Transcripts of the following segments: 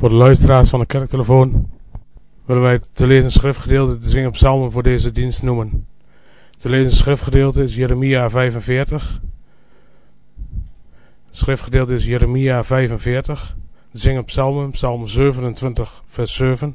Voor de luisteraars van de kerktelefoon willen wij het te lezen schriftgedeelte te zingen psalmen voor deze dienst noemen. Te lezen schriftgedeelte is Jeremia 45. Het schriftgedeelte is Jeremia 45. Te zingen psalmen, psalm 27 vers 7.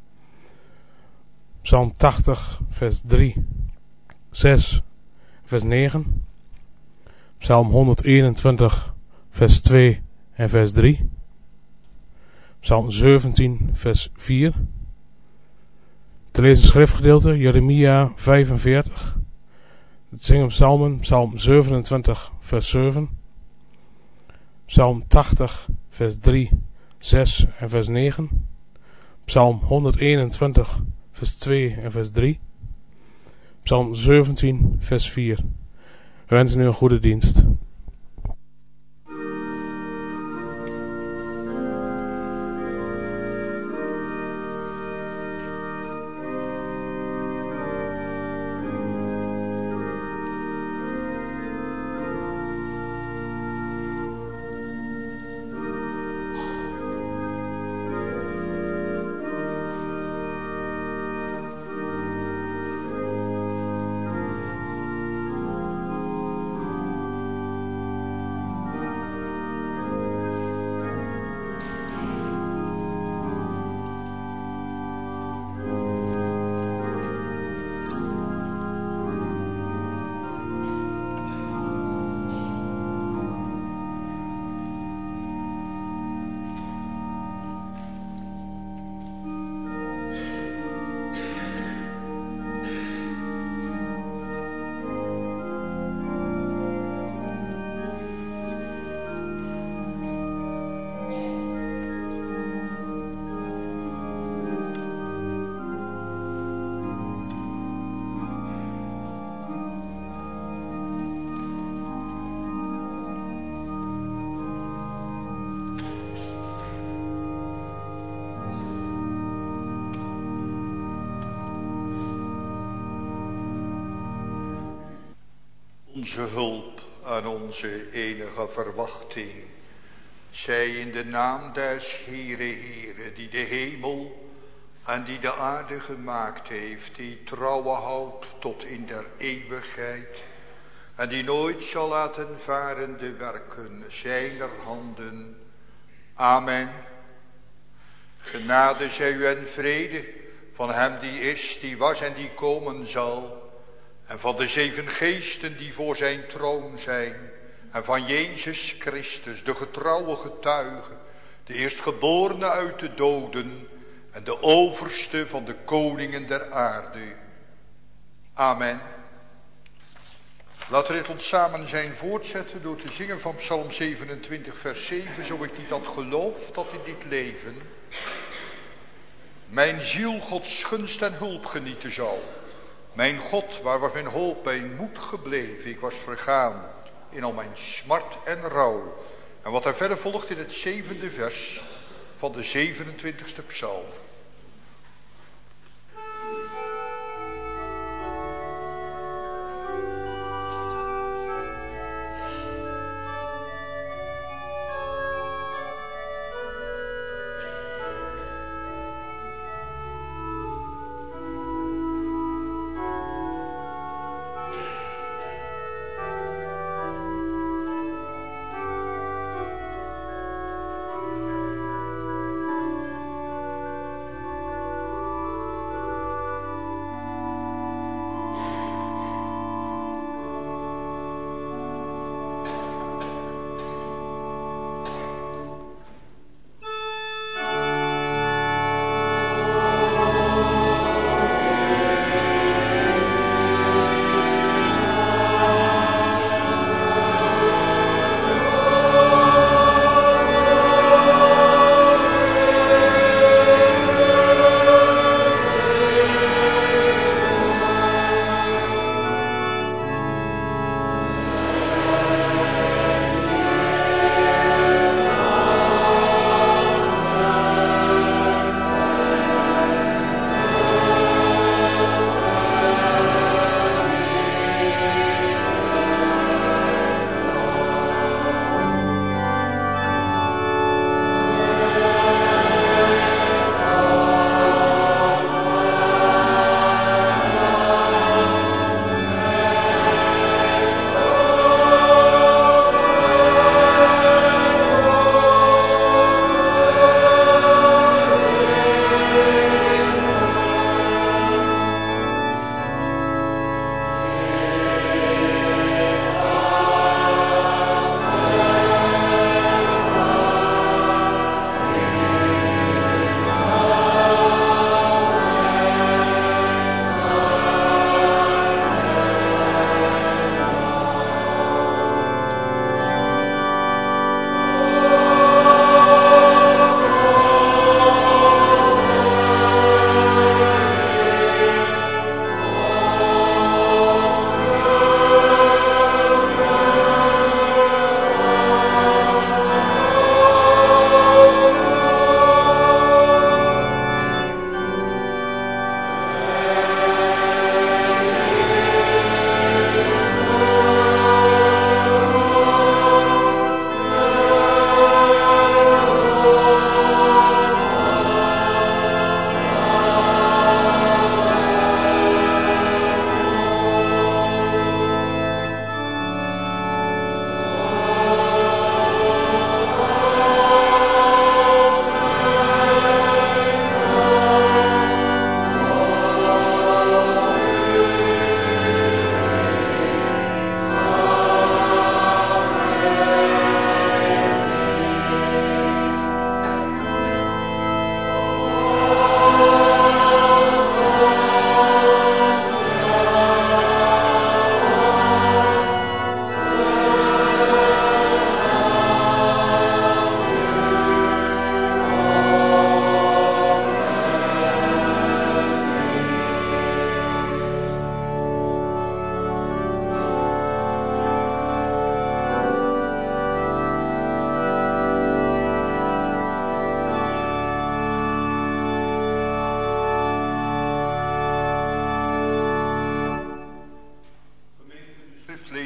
Psalm 80 vers 3, 6 vers 9. Psalm 121 vers 2 en vers 3. Psalm 17 vers 4. Te lezen schriftgedeelte Jeremia 45. Het zingen psalmen, psalm 27 vers 7. Psalm 80 vers 3, 6 en vers 9. Psalm 121 vers 2 en vers 3. Psalm 17 vers 4. We wensen u een goede dienst. Onze hulp en onze enige verwachting, zij in de naam des Heere, die de hemel en die de aarde gemaakt heeft, die trouwe houdt tot in der eeuwigheid en die nooit zal laten varen de werken zijner handen. Amen. Genade zij u en vrede van hem die is, die was en die komen zal, en van de 7 geesten die voor zijn troon zijn, en van Jezus Christus, de getrouwe getuige, de eerstgeborene uit de doden, en de overste van de koningen der aarde. Amen. Laten we dit ons samen zijn voortzetten door te zingen van Psalm 27 vers 7, zo ik niet had geloofd dat in dit leven mijn ziel Gods gunst en hulp genieten zou. Mijn God, waar was mijn hoop, mijn moed gebleven? Ik was vergaan in al mijn smart en rouw. En wat er verder volgt in het 7e vers van de 27e psalm.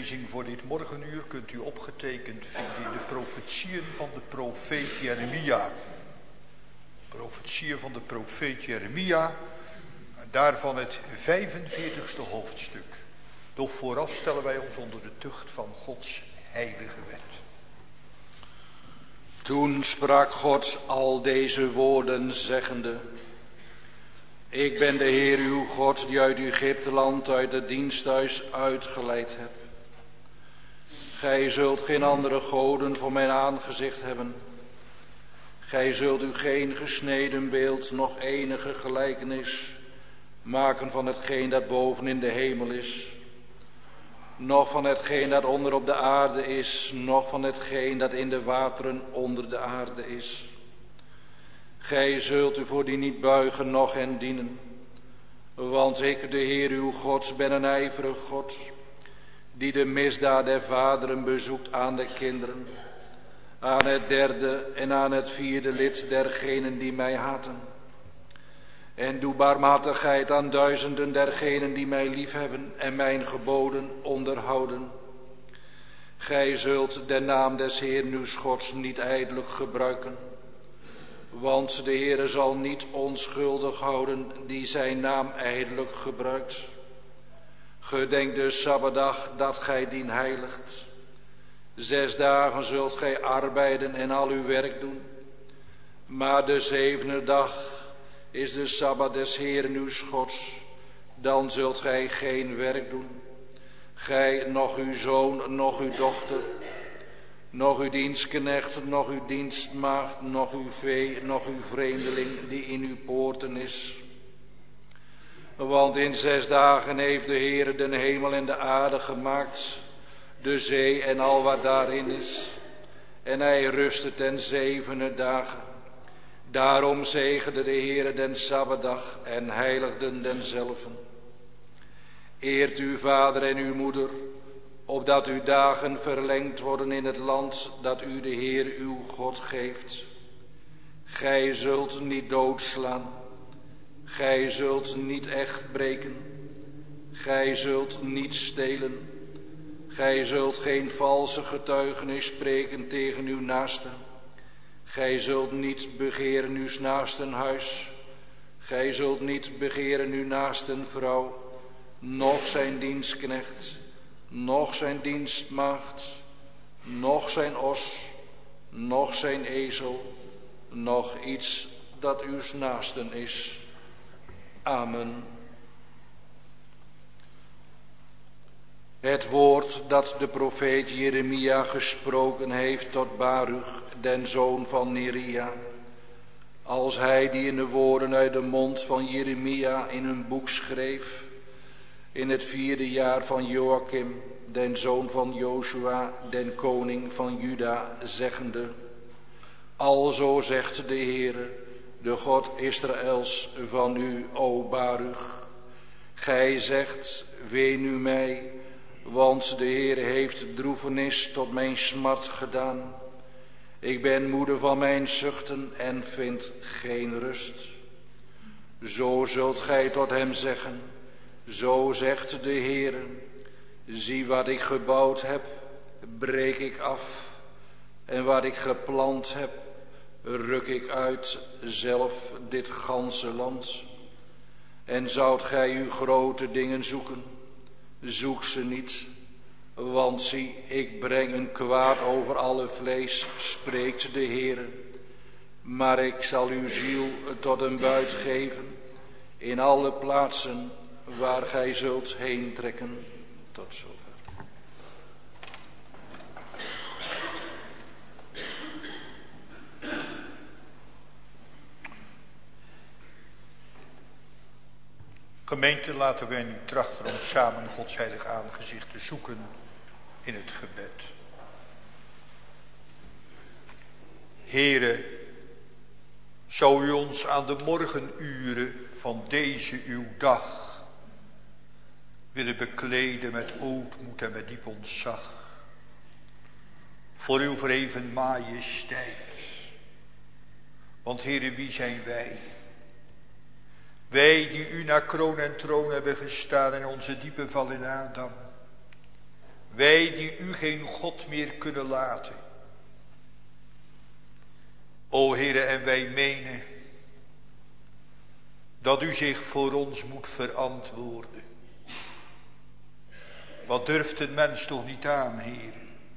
lezing voor dit morgenuur kunt u opgetekend vinden in de profetieën van de profeet Jeremia. Profetieën van de profeet Jeremia, daarvan het 45ste hoofdstuk. Doch vooraf stellen wij ons onder de tucht van Gods heilige wet. Toen sprak God al deze woorden zeggende: Ik ben de Heer uw God die uit Egypteland uit het diensthuis uitgeleid hebt. Gij zult geen andere goden voor mijn aangezicht hebben. Gij zult u geen gesneden beeld, nog enige gelijkenis maken van hetgeen dat boven in de hemel is, noch van hetgeen dat onder op de aarde is, noch van hetgeen dat in de wateren onder de aarde is. Gij zult u voor die niet buigen, noch hen dienen. Want ik, de Heer uw God, ben een ijverig God, die de misdaad der vaderen bezoekt aan de kinderen, aan het derde en aan het vierde lid dergenen die mij haten. En doe barmhartigheid aan duizenden dergenen die mij liefhebben en mijn geboden onderhouden. Gij zult de naam des Heeren uws Gods niet ijdelijk gebruiken. Want de Heere zal niet onschuldig houden die zijn naam ijdelijk gebruikt. Gedenk de Sabbatdag dat gij dien heiligt. 6 dagen zult gij arbeiden en al uw werk doen. Maar de 7e dag is de Sabbat des Heeren uws Gods. Dan zult gij geen werk doen. Gij, nog uw zoon, nog uw dochter, nog uw dienstknecht, nog uw dienstmaagd, nog uw vee, nog uw vreemdeling die in uw poorten is. Want in 6 dagen heeft de Heere den hemel en de aarde gemaakt, de zee en al wat daarin is. En hij rustte ten 7e dagen. Daarom zegende de Heere den Sabbatdag en heiligden denzelven. Eert uw vader en uw moeder, opdat uw dagen verlengd worden in het land dat u de Heer uw God geeft. Gij zult niet doodslaan. Gij zult niet echt breken. Gij zult niet stelen. Gij zult geen valse getuigenis spreken tegen uw naaste. Gij zult niet begeren uw naasten huis. Gij zult niet begeren uw naasten vrouw, noch zijn dienstknecht, noch zijn dienstmaagd, noch zijn os, noch zijn ezel, noch iets dat uws naasten is. Amen. Het woord dat de profeet Jeremia gesproken heeft tot Baruch, den zoon van Neria, als hij die in de woorden uit de mond van Jeremia in een boek schreef, in het 4e jaar van Joachim, den zoon van Josua, den koning van Juda, zeggende: Alzo zegt de Heere, de God Israëls, van u, o Baruch. Gij zegt: wee nu mij, want de Heere heeft droefenis tot mijn smart gedaan. Ik ben moede van mijn zuchten en vind geen rust. Zo zult gij tot hem zeggen: zo zegt de Heere, zie wat ik gebouwd heb, breek ik af. En wat ik geplant heb, ruk ik uit, zelf dit ganse land. En zoudt gij uw grote dingen zoeken, zoek ze niet. Want zie, ik breng een kwaad over alle vlees, spreekt de Heere. Maar ik zal uw ziel tot een buit geven in alle plaatsen waar gij zult heen trekken. Tot zover. Gemeente, laten wij nu trachten om samen Gods heilig aangezicht te zoeken in het gebed. Heere, zou u ons aan de morgenuren van deze uw dag willen bekleden met ootmoed en met diep ontzag voor uw verheven majesteit. Want Heere, wie zijn wij? Wij die u naar kroon en troon hebben gestaan in onze diepe val in Adam. Wij die u geen God meer kunnen laten. O Heere, en wij menen dat u zich voor ons moet verantwoorden. Wat durft een mens toch niet aan, Heere?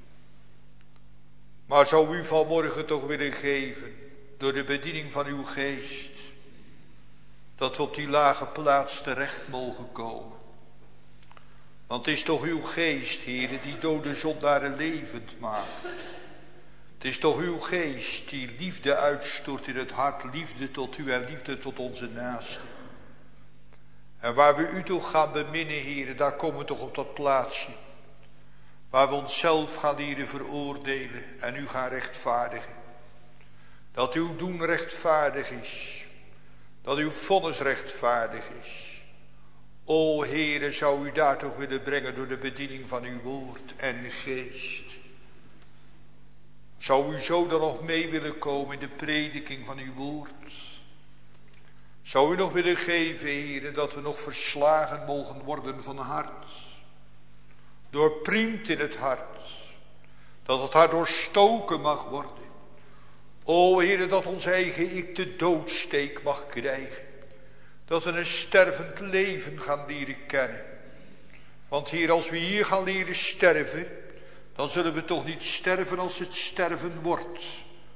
Maar zou u vanmorgen toch willen geven, door de bediening van uw geest, dat we op die lage plaats terecht mogen komen. Want het is toch uw geest, Heere, die dode zondaren levend maakt. Het is toch uw geest die liefde uitstort in het hart, liefde tot u en liefde tot onze naasten. En waar we u toch gaan beminnen, Heere, daar komen we toch op dat plaatsje. Waar we onszelf gaan leren veroordelen en u gaan rechtvaardigen. Dat uw doen rechtvaardig is. Dat uw vonnis rechtvaardig is. O Heere, zou u daar toch willen brengen door de bediening van uw woord en geest. Zou u zo dan nog mee willen komen in de prediking van uw woord? Zou u nog willen geven, Heere, dat we nog verslagen mogen worden van hart. Doorpriemd in het hart. Dat het hart doorstoken mag worden. O Heere, dat ons eigen ik de doodsteek mag krijgen. Dat we een stervend leven gaan leren kennen. Want Heer, als we hier gaan leren sterven, dan zullen we toch niet sterven als het sterven wordt.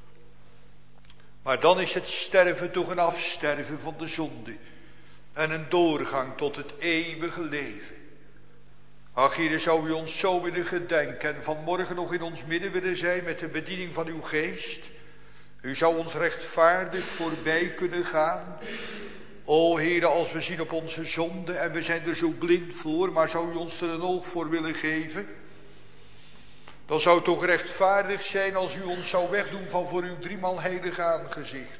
Maar dan is het sterven toch een afsterven van de zonde. En een doorgang tot het eeuwige leven. Ach Heer, zou u ons zo willen gedenken en vanmorgen nog in ons midden willen zijn met de bediening van uw geest. U zou ons rechtvaardig voorbij kunnen gaan. O Heer, als we zien op onze zonde en we zijn er zo blind voor, maar zou u ons er een oog voor willen geven? Dan zou het toch rechtvaardig zijn als u ons zou wegdoen van voor uw driemaal heilig aangezicht.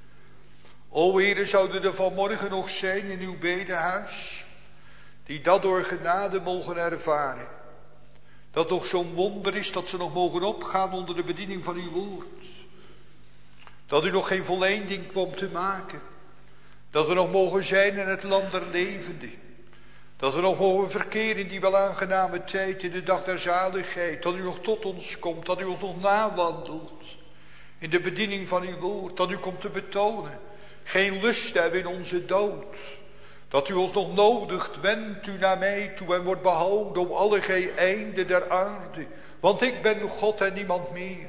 O Heer, zouden er vanmorgen nog zijn in uw bedehuis, die dat door genade mogen ervaren. Dat toch zo'n wonder is dat ze nog mogen opgaan onder de bediening van uw woord. Dat u nog geen volleinding kwam te maken. Dat we nog mogen zijn in het land der levenden. Dat we nog mogen verkeren in die wel aangename tijd, in de dag der zaligheid. Dat u nog tot ons komt, dat u ons nog nawandelt. In de bediening van uw woord, dat u komt te betonen. Geen lust hebben in onze dood. Dat u ons nog nodigt, wendt u naar mij toe en wordt behouden op alle einden der aarde. Want ik ben God en niemand meer.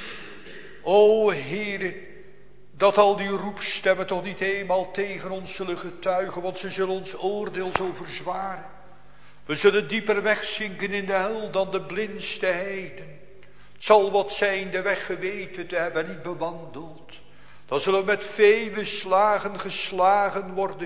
O Heere, dat al die roepstemmen toch niet eenmaal tegen ons zullen getuigen, want ze zullen ons oordeel zo verzwaren. We zullen dieper wegzinken in de hel dan de blindste heiden. Het zal wat zijn de weg geweten te hebben en niet bewandeld. Dan zullen we met vele slagen geslagen worden.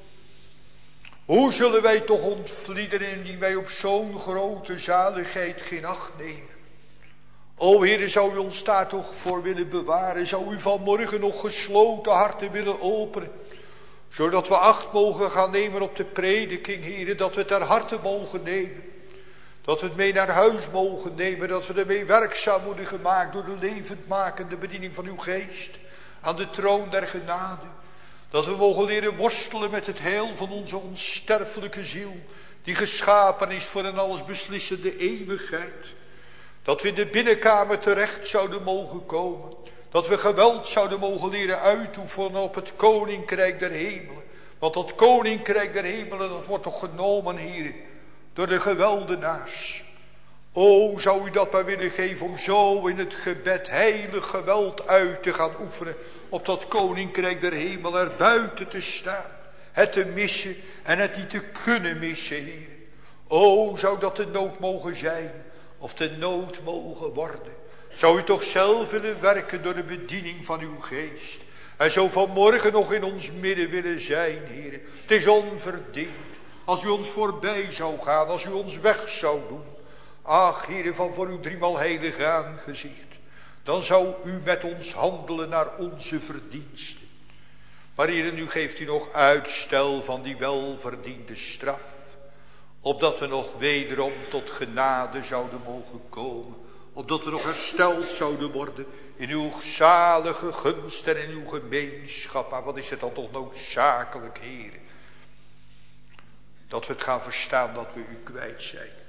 Hoe zullen wij toch ontvlieden indien wij op zo'n grote zaligheid geen acht nemen? O Heere, zou u ons daar toch voor willen bewaren? Zou u vanmorgen nog gesloten harten willen openen? Zodat we acht mogen gaan nemen op de prediking, Heere. Dat we het ter harte mogen nemen. Dat we het mee naar huis mogen nemen. Dat we ermee werkzaam worden gemaakt door de levendmakende bediening van uw geest. Aan de troon der genade. Dat we mogen leren worstelen met het heil van onze onsterfelijke ziel. Die geschapen is voor een allesbeslissende eeuwigheid. Dat we in de binnenkamer terecht zouden mogen komen. Dat we geweld zouden mogen leren uitoefenen op het koninkrijk der hemelen. Want dat koninkrijk der hemelen, dat wordt toch genomen, Heer, door de geweldenaars. O, zou u dat maar willen geven om zo in het gebed heilig geweld uit te gaan oefenen. Op dat koninkrijk der hemel er buiten te staan. Het te missen en het niet te kunnen missen, Heer. O, zou dat de nood mogen zijn. Of de nood mogen worden. Zou u toch zelf willen werken door de bediening van uw geest. En zo vanmorgen nog in ons midden willen zijn, Heer. Het is onverdiend. Als u ons voorbij zou gaan. Als u ons weg zou doen. Ach, Heer, van voor uw driemaal heilig aangezicht. Dan zou u met ons handelen naar onze verdiensten. Maar Heer, nu geeft u nog uitstel van die welverdiende straf. Opdat we nog wederom tot genade zouden mogen komen. Opdat we nog hersteld zouden worden in uw zalige gunst en in uw gemeenschap. Maar wat is het dan toch noodzakelijk, Heer? Dat we het gaan verstaan dat we u kwijt zijn.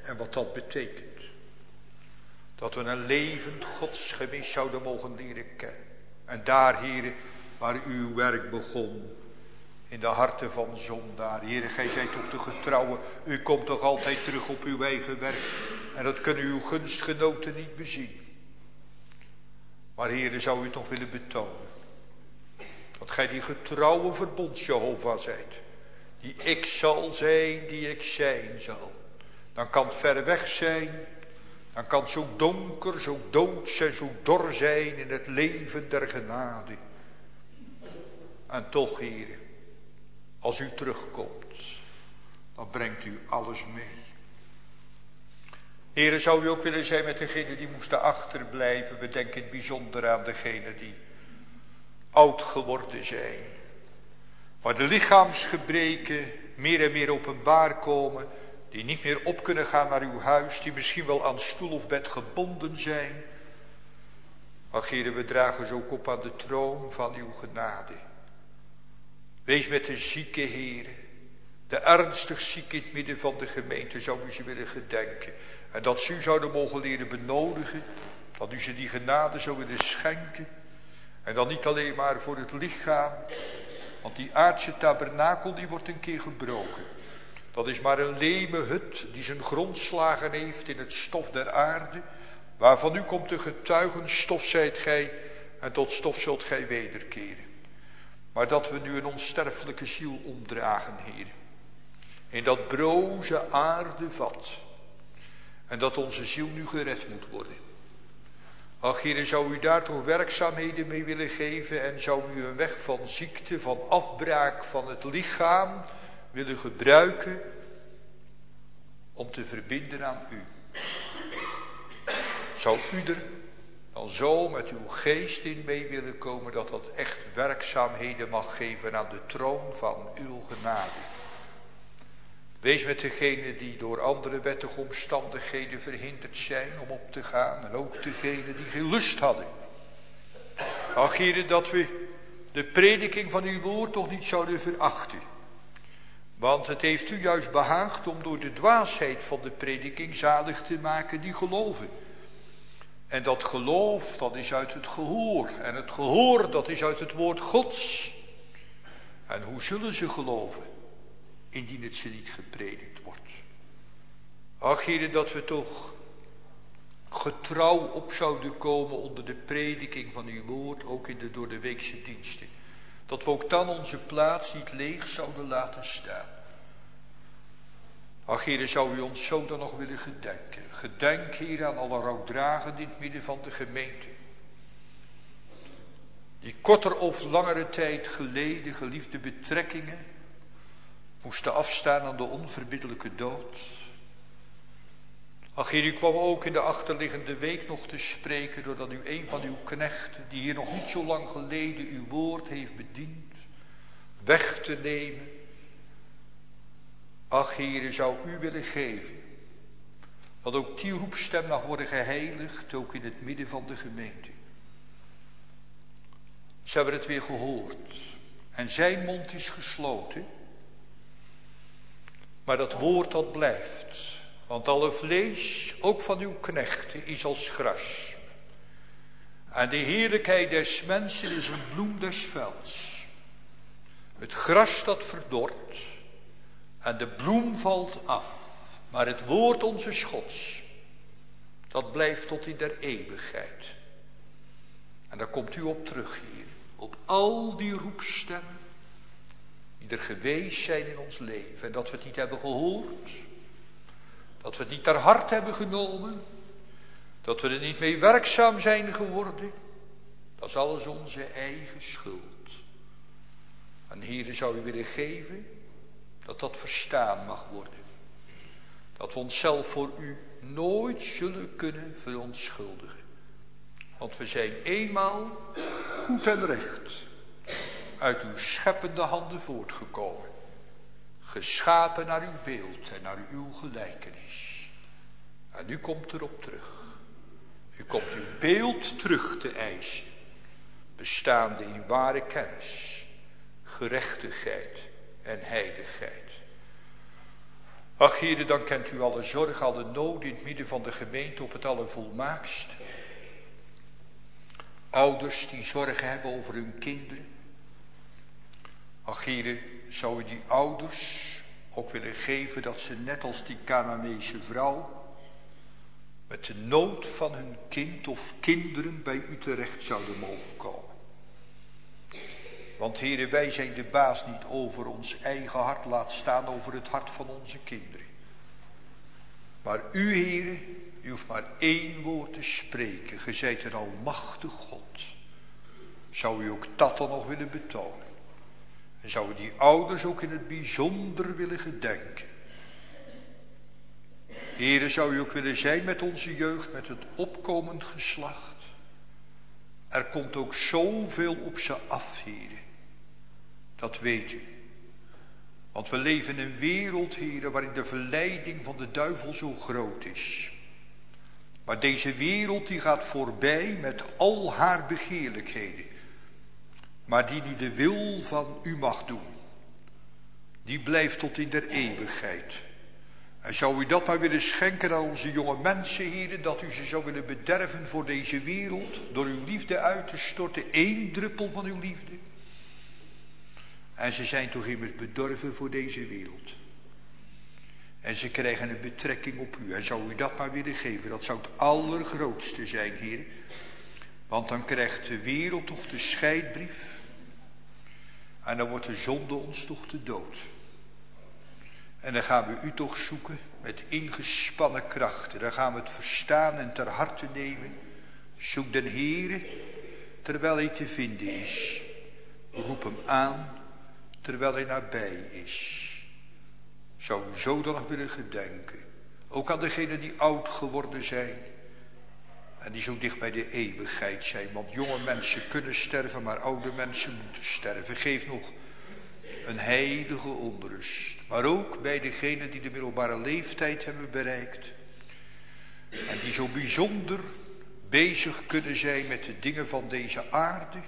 En wat dat betekent. Dat we een levend godsgemis zouden mogen leren kennen. En daar, Heere, waar u uw werk begon. In de harten van zondaar. Heere, gij zijt toch de getrouwe. U komt toch altijd terug op uw eigen werk. En dat kunnen uw gunstgenoten niet bezien. Maar Heere, zou u het nog willen betonen. Dat gij die getrouwe verbonds-Jehovah zijt. Die ik zal zijn, die ik zijn zal. Dan kan het ver weg zijn. Dan kan het zo donker, zo doods en zo dor zijn in het leven der genade. En toch, Heere, als u terugkomt, dan brengt u alles mee. Heere, zou u ook willen zijn met degenen die moesten achterblijven. We denken in het bijzonder aan degenen die oud geworden zijn. Waar de lichaamsgebreken meer en meer openbaar komen. Die niet meer op kunnen gaan naar uw huis. Die misschien wel aan stoel of bed gebonden zijn. Ach, Heere, we dragen ze ook op aan de troon van uw genade. Wees met de zieke, Heere. De ernstig ziek in het midden van de gemeente zou u ze willen gedenken. En dat ze u zouden mogen leren benodigen. Dat u ze die genade zou willen schenken. En dan niet alleen maar voor het lichaam. Want die aardse tabernakel die wordt een keer gebroken. Dat is maar een leme hut die zijn grondslagen heeft in het stof der aarde. Waarvan u komt te getuigen, stof zijt gij en tot stof zult gij wederkeren. Maar dat we nu een onsterfelijke ziel omdragen, Heer. In dat broze aardevat. En dat onze ziel nu gered moet worden. Ach, Heer, zou u daar toch werkzaamheden mee willen geven. En zou u een weg van ziekte, van afbraak van het lichaam willen gebruiken. Om te verbinden aan u. Zou u er dan zo met uw geest in mee willen komen. Dat dat echt werkzaamheden mag geven aan de troon van uw genade. Wees met degenen die door andere wettige omstandigheden verhinderd zijn om op te gaan. En ook degenen die geen lust hadden. Ach, Heere, dat we de prediking van uw woord toch niet zouden verachten. Want het heeft u juist behaagd om door de dwaasheid van de prediking zalig te maken die geloven. En dat geloof, dat is uit het gehoor. En het gehoor, dat is uit het woord Gods. En hoe zullen ze geloven? Indien het ze niet gepredikt wordt. Ach, Heere, dat we toch getrouw op zouden komen onder de prediking van uw woord. Ook in de door de weekse diensten. Dat we ook dan onze plaats niet leeg zouden laten staan. Ach, Heere, zou u ons zo dan nog willen gedenken. Gedenk, Heere, aan alle rouwdragenden in het midden van de gemeente. Die korter of langere tijd geleden geliefde betrekkingen moesten afstaan aan de onverbiddelijke dood. Ach, Heer, u kwam ook in de achterliggende week nog te spreken, doordat u een van uw knechten, die hier nog niet zo lang geleden uw woord heeft bediend, weg te nemen. Ach, Heer, zou u willen geven, dat ook die roepstem mag worden geheiligd, ook in het midden van de gemeente. Ze hebben het weer gehoord en zijn mond is gesloten. Maar dat woord dat blijft. Want alle vlees, ook van uw knechten, is als gras. En de heerlijkheid des mensen is een bloem des velds. Het gras dat verdort. En de bloem valt af. Maar het woord onze Gods, dat blijft tot in der eeuwigheid. En daar komt u op terug, Heer. Op al die roepstemmen. Die er geweest zijn in ons leven. En dat we het niet hebben gehoord. Dat we het niet ter hart hebben genomen. Dat we er niet mee werkzaam zijn geworden. Dat is alles onze eigen schuld. En Heere, zou u willen geven dat dat verstaan mag worden. Dat we onszelf voor u nooit zullen kunnen verontschuldigen. Want we zijn eenmaal goed en recht uit uw scheppende handen voortgekomen. Geschapen naar uw beeld en naar uw gelijkenis. En u komt erop terug. U komt uw beeld terug te eisen. Bestaande in ware kennis, gerechtigheid en heiligheid. Ach, Heere, dan kent u alle zorg, alle nood in het midden van de gemeente op het allervolmaakst. Ouders die zorgen hebben over hun kinderen. Ach, Heere, zou u die ouders ook willen geven dat ze net als die Canaanese vrouw met de nood van hun kind of kinderen bij u terecht zouden mogen komen. Want Heere, wij zijn de baas niet over ons eigen hart, laat staan over het hart van onze kinderen. Maar u, Heere, u hoeft maar één woord te spreken. Ge zijt een almachtig God. Zou u ook dat dan nog willen betonen? En zou u die ouders ook in het bijzonder willen gedenken? Heere, zou u ook willen zijn met onze jeugd, met het opkomend geslacht? Er komt ook zoveel op ze af, Heere. Dat weet u. Want we leven in een wereld, Heere, waarin de verleiding van de duivel zo groot is. Maar deze wereld die gaat voorbij met al haar begeerlijkheden. Maar die de wil van u mag doen. Die blijft tot in der eeuwigheid. En zou u dat maar willen schenken aan onze jonge mensen, Heere, dat u ze zou willen bederven voor deze wereld, door uw liefde uit te storten, 1 druppel van uw liefde. En ze zijn toch immers bedorven voor deze wereld. En ze krijgen een betrekking op u. En zou u dat maar willen geven, dat zou het allergrootste zijn, Heer. Want dan krijgt de wereld toch de scheidbrief. En dan wordt de zonde ons toch de dood. En dan gaan we u toch zoeken met ingespannen krachten. Dan gaan we het verstaan en ter harte nemen. Zoek den Heere terwijl hij te vinden is. Roep hem aan terwijl hij nabij is. Zou u zo dan nog willen gedenken. Ook aan degenen die oud geworden zijn. En die zo dicht bij de eeuwigheid zijn. Want jonge mensen kunnen sterven, maar oude mensen moeten sterven. Geef nog een heilige onrust. Maar ook bij degenen die de middelbare leeftijd hebben bereikt. En die zo bijzonder bezig kunnen zijn met de dingen van deze aarde.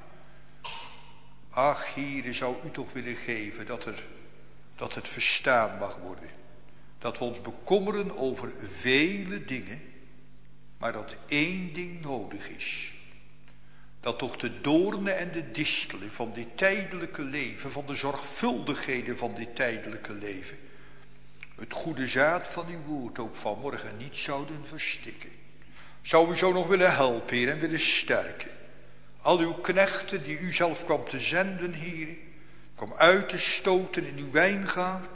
Ach, Heere, zou u toch willen geven dat het verstaan mag worden. Dat we ons bekommeren over vele dingen. Maar dat 1 ding nodig is. Dat toch de doornen en de distelen van dit tijdelijke leven, van de zorgvuldigheden van dit tijdelijke leven, het goede zaad van uw woord ook vanmorgen niet zouden verstikken. Zou u zo nog willen helpen, Heer, en willen sterken. Al uw knechten die u zelf kwam te zenden, Heer, kwam uit te stoten in uw wijngaard.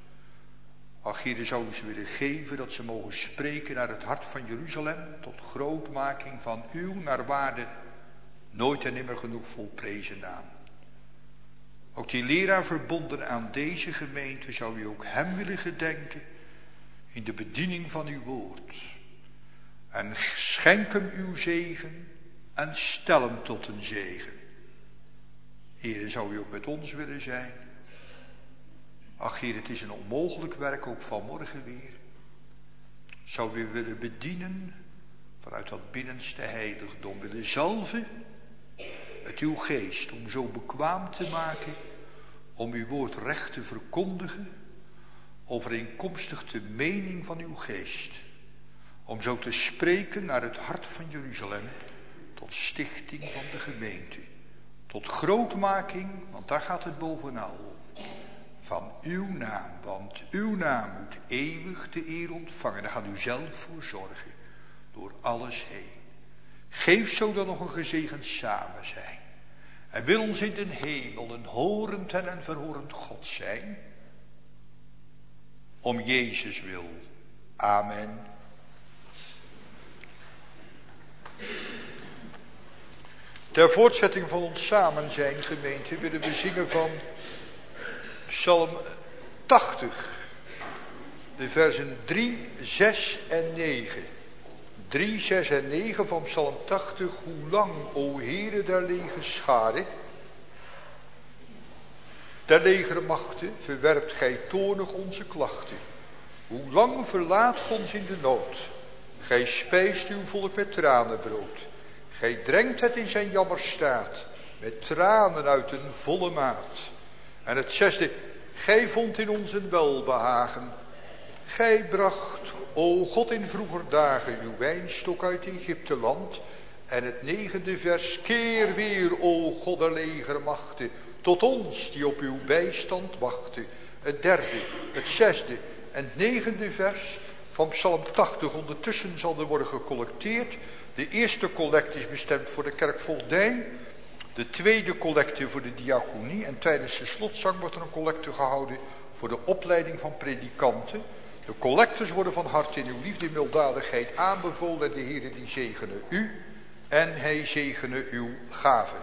Ach, Heer, zou u ze willen geven dat ze mogen spreken naar het hart van Jeruzalem, tot grootmaking van uw naar waarde nooit en nimmer genoeg volprezen naam. Ook die leraar verbonden aan deze gemeente, zou u ook hem willen gedenken in de bediening van uw woord. En schenk hem uw zegen en stel hem tot een zegen. Heer, zou u ook met ons willen zijn? Ach, Heer, het is een onmogelijk werk, ook vanmorgen weer. Zou u willen bedienen vanuit dat binnenste heiligdom, willen zalven met uw geest, om zo bekwaam te maken, om uw woord recht te verkondigen, overeenkomstig de mening van uw geest. Om zo te spreken naar het hart van Jeruzalem, tot stichting van de gemeente. Tot grootmaking, want daar gaat het bovenal om. Van uw naam, want uw naam moet eeuwig de eer ontvangen. Daar gaat u zelf voor zorgen, door alles heen. Geef zo dan nog een gezegend samen zijn. En wil ons in den hemel een horend en een verhorend God zijn. Om Jezus wil. Amen. Ter voortzetting van ons samen zijn, gemeente, willen we zingen van Psalm 80. De versen 3, 6 en 9. 3, 6 en 9 van Psalm 80. Hoe lang, o Heere der legerscharen, der legermachten, verwerpt gij toornig onze klachten. Hoe lang verlaat ons in de nood. Gij spijst uw volk met tranenbrood. Gij drenkt het in zijn jammerstaat, met tranen uit een volle maat. En het 6e, gij vond in ons een welbehagen. Gij bracht, o God, in vroeger dagen uw wijnstok uit Egypte land. En het 9e vers, keer weer, o God der legermachten, tot ons die op uw bijstand wachten. Het 3e, het 6e en het 9e vers van Psalm 80. Ondertussen zal er worden gecollecteerd. De eerste collecte is bestemd voor de kerk Voldijn. De tweede collecte voor de diaconie. En tijdens de slotzang wordt er een collecte gehouden voor de opleiding van predikanten. De collectes worden van harte in uw liefde en milddadigheid aanbevolen. En de Heere die zegene u en hij zegene uw gaven.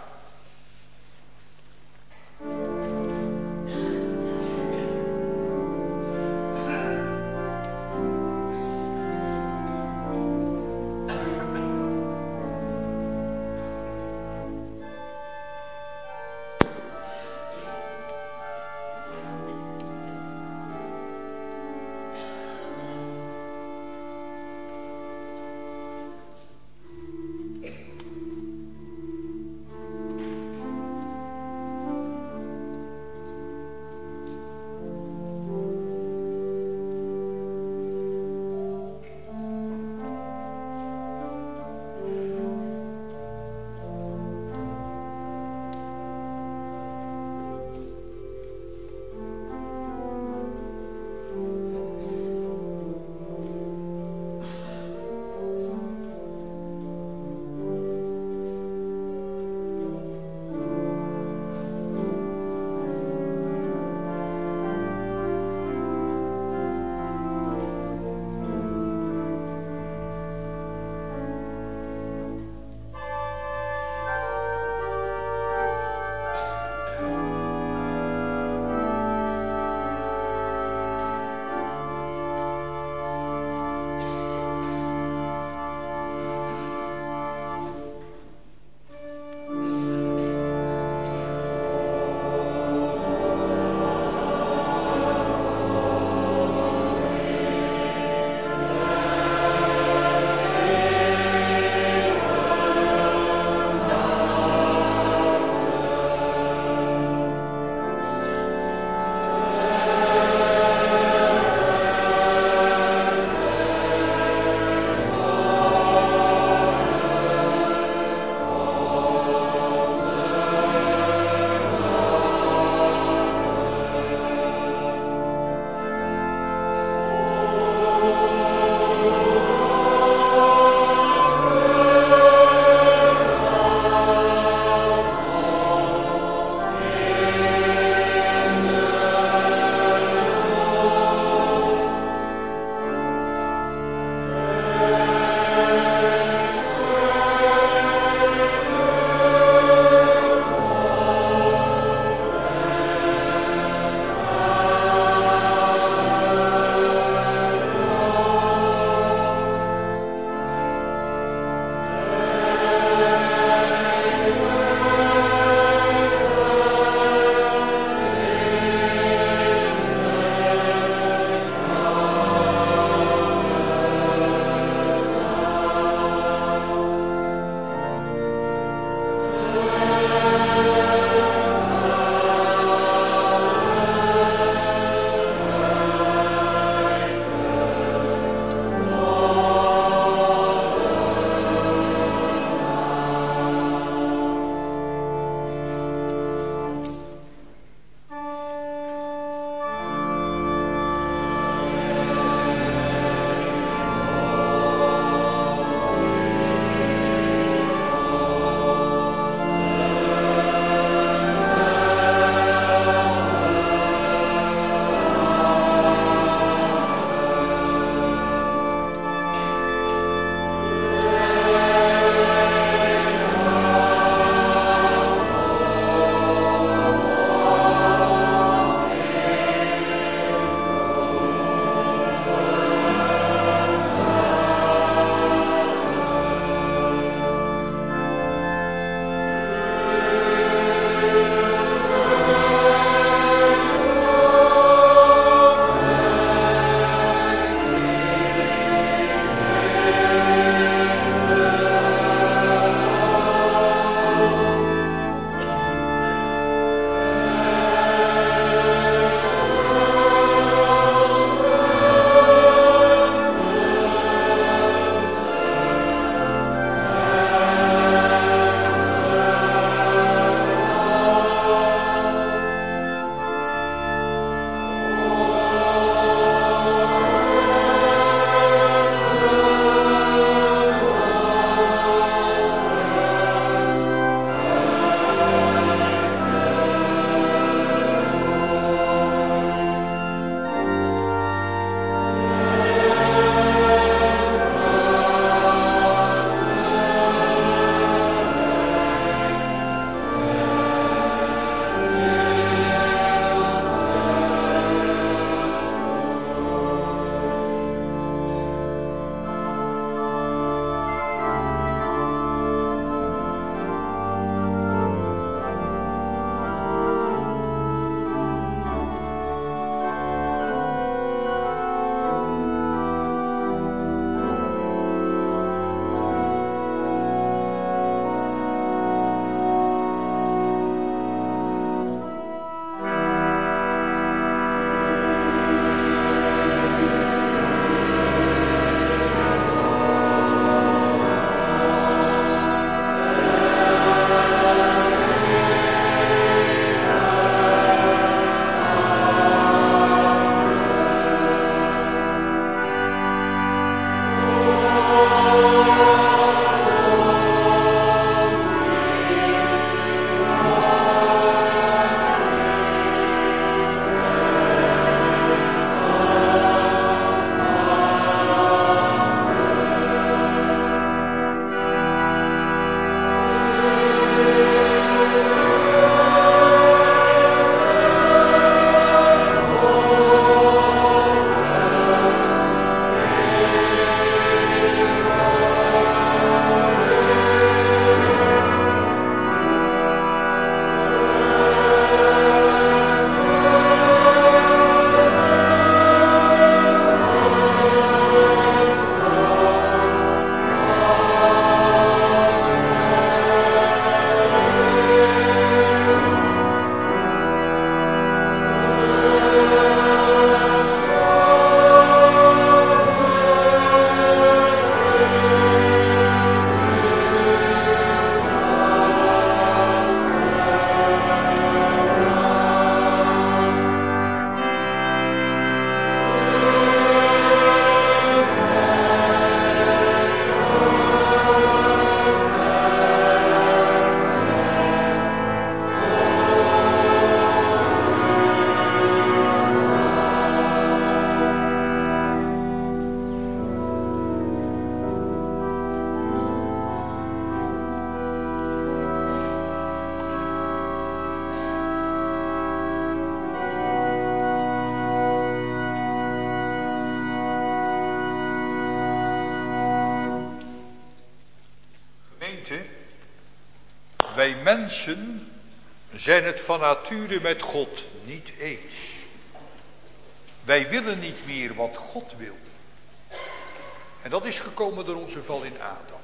wij mensen zijn het van nature met God niet eens. Wij willen niet meer wat God wil. En dat is gekomen door onze val in Adam.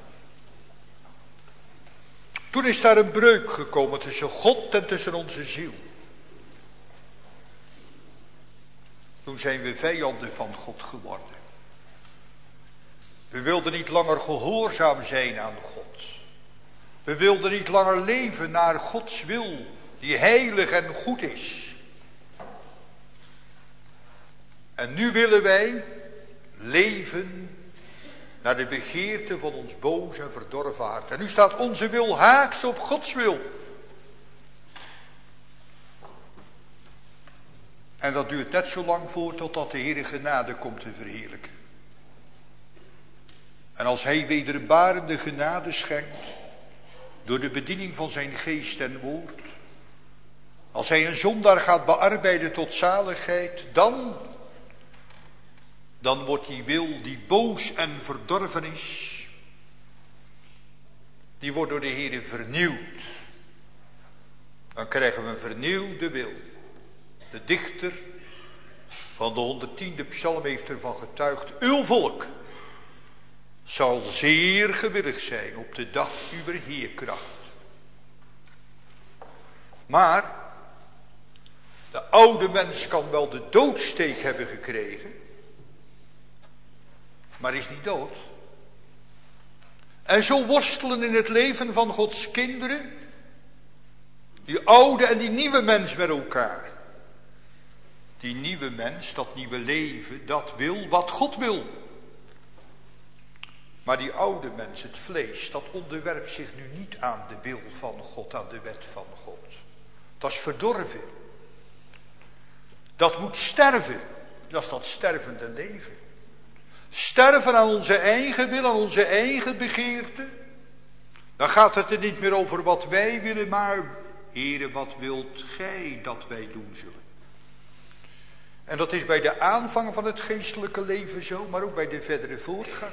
Toen is daar een breuk gekomen tussen God en tussen onze ziel. Toen zijn we vijanden van God geworden. We wilden niet langer gehoorzaam zijn aan God. We wilden niet langer leven naar Gods wil, die heilig en goed is. En nu willen wij leven naar de begeerte van ons boos en verdorven hart. En nu staat onze wil haaks op Gods wil. En dat duurt net zo lang voort totdat de Heer genade komt te verheerlijken. En als hij wederbarende genade schenkt, door de bediening van zijn geest en woord, als hij een zondaar gaat bearbeiden tot zaligheid, dan wordt die wil die boos en verdorven is, die wordt door de Heer vernieuwd. Dan krijgen we een vernieuwde wil. De dichter van de 110e psalm heeft ervan getuigd: uw volk zal zeer gewillig zijn op de dag uw heerkracht. Maar de oude mens kan wel de doodsteek hebben gekregen, maar is niet dood. En zo worstelen in het leven van Gods kinderen die oude en die nieuwe mens met elkaar. Die nieuwe mens, dat nieuwe leven, dat wil wat God wil. Maar die oude mens, het vlees, dat onderwerpt zich nu niet aan de wil van God, aan de wet van God. Dat is verdorven. Dat moet sterven. Dat is dat stervende leven. Sterven aan onze eigen wil, aan onze eigen begeerte. Dan gaat het er niet meer over wat wij willen, maar Heere, wat wilt gij dat wij doen zullen? En dat is bij de aanvang van het geestelijke leven zo, maar ook bij de verdere voortgang.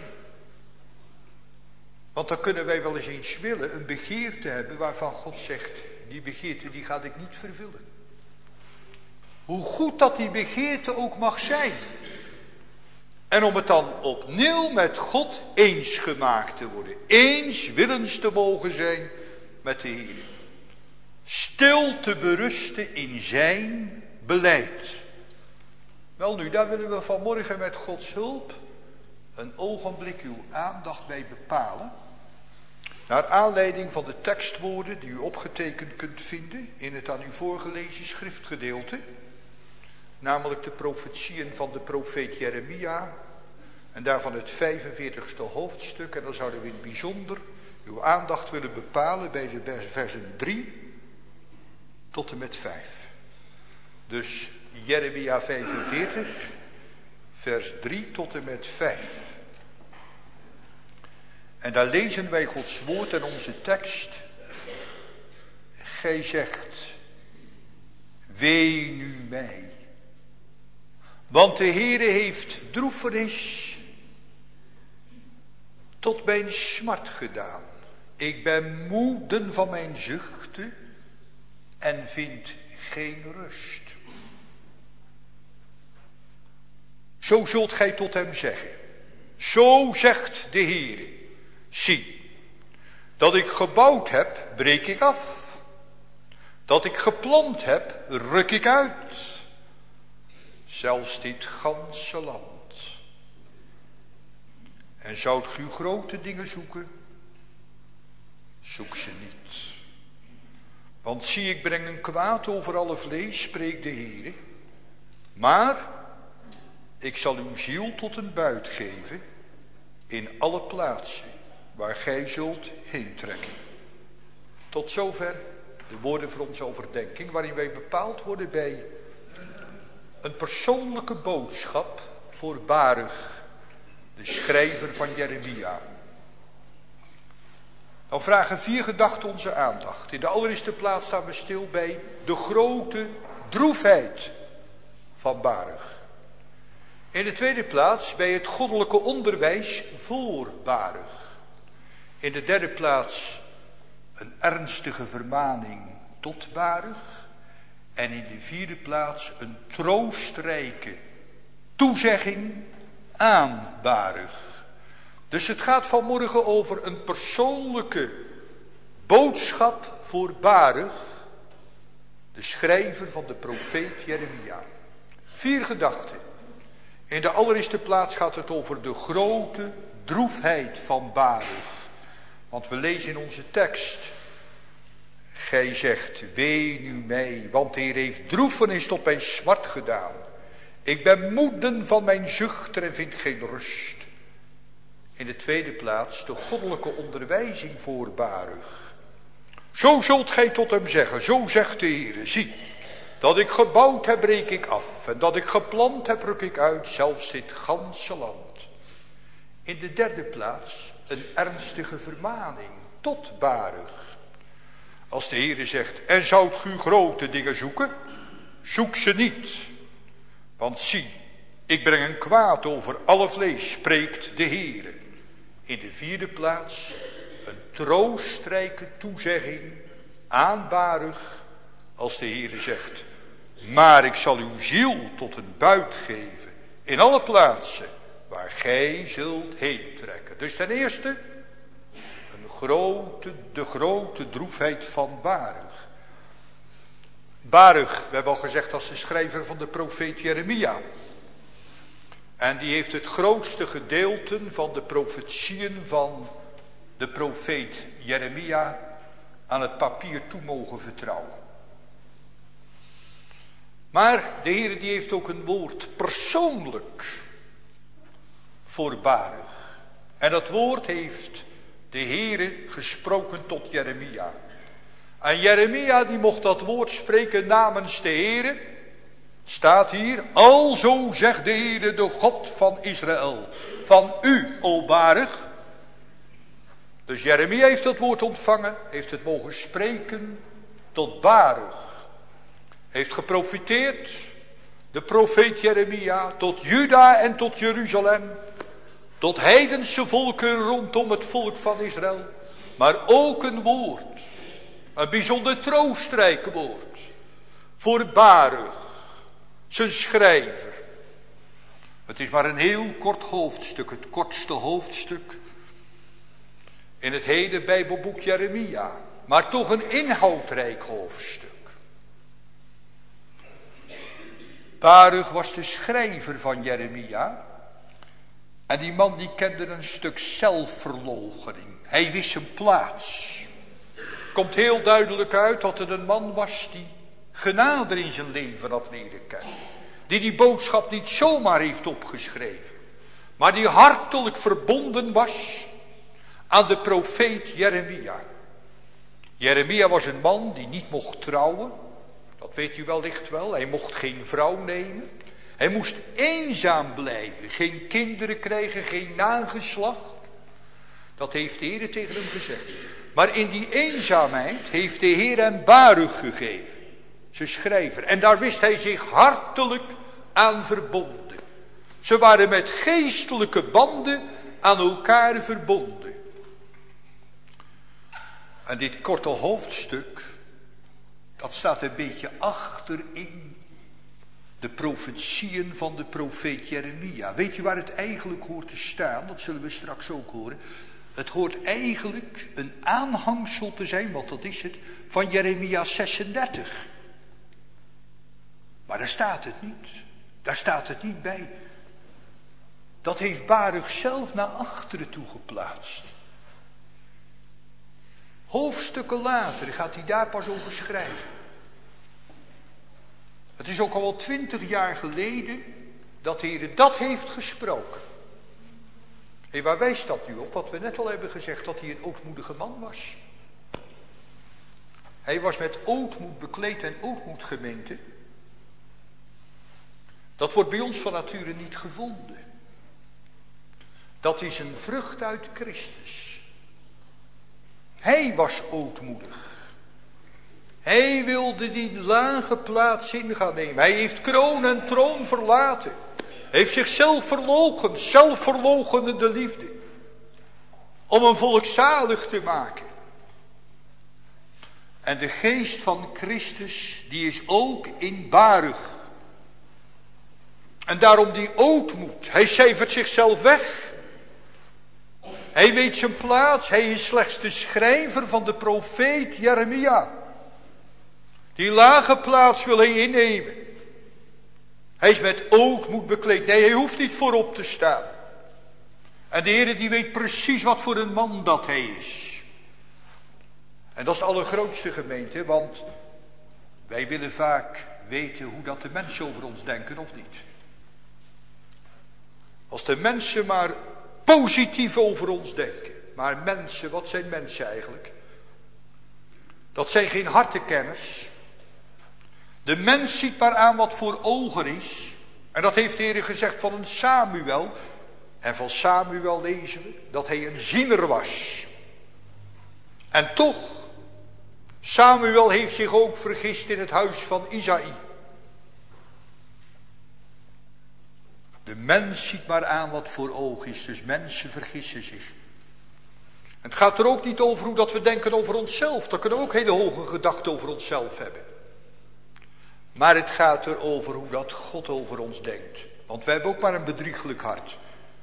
Want dan kunnen wij wel eens willen, een begeerte hebben waarvan God zegt, die begeerte die ga ik niet vervullen. Hoe goed dat die begeerte ook mag zijn. En om het dan opnieuw met God eens gemaakt te worden. Eens willens te mogen zijn met de Heer. Stil te berusten in zijn beleid. Welnu, daar willen we vanmorgen met Gods hulp een ogenblik uw aandacht bij bepalen. Naar aanleiding van de tekstwoorden die u opgetekend kunt vinden in het aan u voorgelezen schriftgedeelte. Namelijk de profetieën van de profeet Jeremia. En daarvan het 45ste hoofdstuk. En dan zouden we in het bijzonder uw aandacht willen bepalen bij de versen 3 tot en met 5. Dus Jeremia 45, vers 3 tot en met 5. En daar lezen wij Gods woord en onze tekst. Gij zegt, wee nu mij. Want de Heere heeft droefenis tot mijn smart gedaan. Ik ben moede van mijn zuchten en vind geen rust. Zo zult gij tot hem zeggen. Zo zegt de Heere. Zie, dat ik gebouwd heb, breek ik af. Dat ik geplant heb, ruk ik uit. Zelfs dit ganse land. En zoudt u grote dingen zoeken? Zoek ze niet. Want zie, ik breng een kwaad over alle vlees, spreekt de Heere. Maar ik zal uw ziel tot een buit geven in alle plaatsen waar gij zult heen trekken. Tot zover de woorden voor onze overdenking, waarin wij bepaald worden bij een persoonlijke boodschap voor Baruch, de schrijver van Jeremia. Dan vragen 4 gedachten onze aandacht. In de allereerste plaats staan we stil bij de grote droefheid van Baruch. In de tweede plaats bij het goddelijke onderwijs voor Baruch. In de derde plaats een ernstige vermaning tot Baruch. En in de vierde plaats een troostrijke toezegging aan Baruch. Dus het gaat vanmorgen over een persoonlijke boodschap voor Baruch, de schrijver van de profeet Jeremia. 4 gedachten. In de allereerste plaats gaat het over de grote droefheid van Baruch. Want we lezen in onze tekst: gij zegt, wee nu mij, want de Heer heeft droefenis tot mijn smart gedaan. Ik ben moeden van mijn zuchten en vind geen rust. In de tweede plaats de goddelijke onderwijzing voor Baruch. Zo zult gij tot hem zeggen, zo zegt de Heer, zie, dat ik gebouwd heb, breek ik af, en dat ik geplant heb, ruk ik uit, zelfs dit ganse land. In de derde plaats een ernstige vermaning tot Baruch. Als de Heer zegt, en zoudt gij grote dingen zoeken, zoek ze niet. Want zie, ik breng een kwaad over alle vlees, spreekt de Heer. In de vierde plaats een troostrijke toezegging aan Baruch, als de Heer zegt, maar ik zal uw ziel tot een buit geven in alle plaatsen waar gij zult heen trekken. Dus ten eerste de grote droefheid van Baruch. Baruch, we hebben al gezegd, als de schrijver van de profeet Jeremia. En die heeft het grootste gedeelte van de profetieën van de profeet Jeremia aan het papier toe mogen vertrouwen. Maar de Heer die heeft ook een woord persoonlijk voor Baruch. En dat woord heeft de Heer gesproken tot Jeremia. En Jeremia die mocht dat woord spreken namens de Heer. Staat hier, alzo zegt de Heer, de God van Israël, van u, o Baruch. Dus Jeremia heeft dat woord ontvangen, heeft het mogen spreken tot Baruch. Heeft geprofiteerd, de profeet Jeremia, tot Juda en tot Jeruzalem. Tot heidense volken rondom het volk van Israël. Maar ook een woord, een bijzonder troostrijk woord, voor Baruch, zijn schrijver. Het is maar een heel kort hoofdstuk, het kortste hoofdstuk in het hele Bijbelboek Jeremia. Maar toch een inhoudrijk hoofdstuk. Baruch was de schrijver van Jeremia. En die man die kende een stuk zelfverloochening. Hij wist zijn plaats. Komt heel duidelijk uit dat het een man was die genade in zijn leven had leren kennen. Die boodschap niet zomaar heeft opgeschreven. Maar die hartelijk verbonden was aan de profeet Jeremia. Jeremia was een man die niet mocht trouwen. Dat weet u wellicht wel. Hij mocht geen vrouw nemen. Hij moest eenzaam blijven. Geen kinderen krijgen, geen nageslacht. Dat heeft de Heer tegen hem gezegd. Maar in die eenzaamheid heeft de Heer hem Baruch gegeven. Zijn schrijver. En daar wist hij zich hartelijk aan verbonden. Ze waren met geestelijke banden aan elkaar verbonden. En dit korte hoofdstuk, dat staat een beetje achterin de profetieën van de profeet Jeremia. Weet je waar het eigenlijk hoort te staan? Dat zullen we straks ook horen. Het hoort eigenlijk een aanhangsel te zijn, want dat is het, van Jeremia 36. Maar daar staat het niet. Daar staat het niet bij. Dat heeft Baruch zelf naar achteren toe geplaatst. Hoofdstukken later gaat hij daar pas over schrijven. Het is ook al wel 20 jaar geleden dat de Heer dat heeft gesproken. En waar wijst dat nu op? Wat we net al hebben gezegd, dat hij een ootmoedige man was. Hij was met ootmoed bekleed en ootmoed gemeente. Dat wordt bij ons van nature niet gevonden. Dat is een vrucht uit Christus. Hij was ootmoedig. Hij wilde die lage plaats in gaan nemen. Hij heeft kroon en troon verlaten. Hij heeft zichzelf verloochend, zelfverloochenende liefde. Om een volk zalig te maken. En de geest van Christus, die is ook in Baruch. En daarom die ootmoed. Hij cijfert zichzelf weg. Hij weet zijn plaats. Hij is slechts de schrijver van de profeet Jeremia. Die lage plaats wil hij innemen. Hij is met ootmoed bekleed. Nee, hij hoeft niet voorop te staan. En de Heer die weet precies wat voor een man dat hij is. En dat is de allergrootste gemeente, want wij willen vaak weten hoe dat de mensen over ons denken of niet. Als de mensen maar positief over ons denken. Maar mensen, wat zijn mensen eigenlijk? Dat zijn geen hartekenners. De mens ziet maar aan wat voor ogen is. En dat heeft de Heer gezegd van een Samuel. En van Samuel lezen we dat hij een ziener was. En toch, Samuel heeft zich ook vergist in het huis van Isaïe. De mens ziet maar aan wat voor oog is, dus mensen vergissen zich. Het gaat er ook niet over hoe dat we denken over onszelf. Dan kunnen we ook hele hoge gedachten over onszelf hebben. Maar het gaat erover hoe dat God over ons denkt. Want wij hebben ook maar een bedrieglijk hart.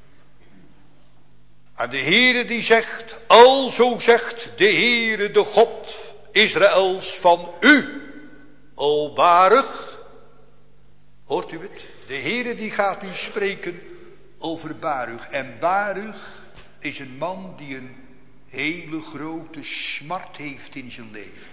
En de Heere die zegt, alzo zegt de Heere de God Israëls van u, o Baruch. Hoort u het? De Heere die gaat nu spreken over Baruch. En Baruch is een man die een hele grote smart heeft in zijn leven.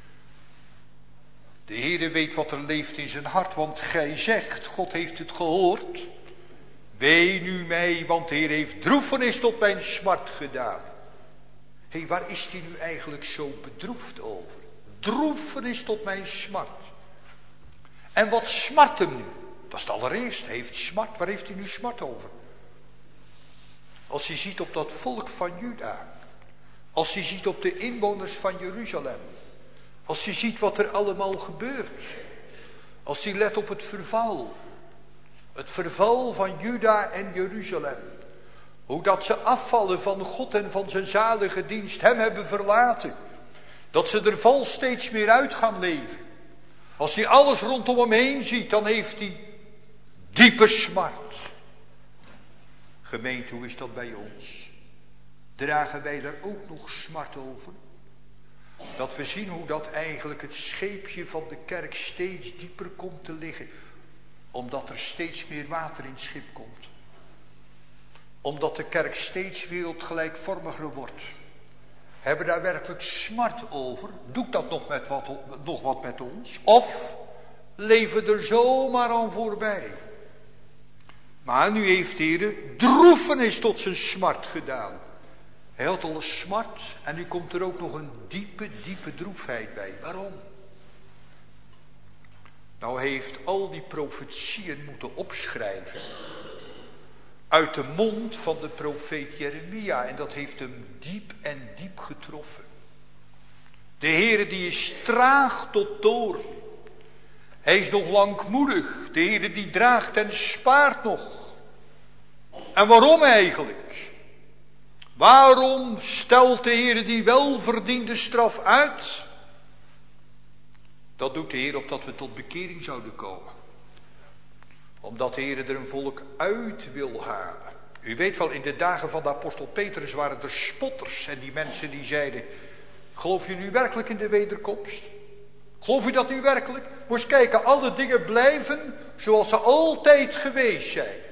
De Heere weet wat er leeft in zijn hart, want gij zegt, God heeft het gehoord. Wee nu mij, want de Heer heeft droefenis tot mijn smart gedaan. Hé, waar is hij nu eigenlijk zo bedroefd over? Droefenis tot mijn smart. En wat smart hem nu? Dat is het allereerste. Hij heeft smart. Waar heeft hij nu smart over? Als hij ziet op dat volk van Juda. Als hij ziet op de inwoners van Jeruzalem. Als hij ziet wat er allemaal gebeurt. Als hij let op het verval. Het verval van Juda en Jeruzalem. Hoe dat ze afvallen van God en van zijn zalige dienst. Hem hebben verlaten. Dat ze er vals steeds meer uit gaan leven. Als hij alles rondom hem heen ziet, dan heeft hij diepe smart. Gemeente, hoe is dat bij ons? Dragen wij daar ook nog smart over? Dat we zien hoe dat eigenlijk het scheepje van de kerk steeds dieper komt te liggen. Omdat er steeds meer water in het schip komt. Omdat de kerk steeds wereldgelijkvormiger wordt. Hebben we daar werkelijk smart over? Doet dat nog wat met ons? Of leven er zomaar aan voorbij? Maar nu heeft de Heer droefenis tot zijn smart gedaan. Hij had al een smart en nu komt er ook nog een diepe, diepe droefheid bij. Waarom? Nou, hij heeft al die profetieën moeten opschrijven uit de mond van de profeet Jeremia. En dat heeft hem diep en diep getroffen. De Heere die is traag tot toorn. Hij is nog langmoedig. De Heere die draagt en spaart nog. En waarom eigenlijk? Waarom stelt de Heere die welverdiende straf uit? Dat doet de Heer opdat we tot bekering zouden komen. Omdat de Heer er een volk uit wil halen. U weet wel, in de dagen van de apostel Petrus waren er spotters. En die mensen die zeiden, geloof je nu werkelijk in de wederkomst? Geloof je dat nu werkelijk? Moet eens kijken, alle dingen blijven zoals ze altijd geweest zijn.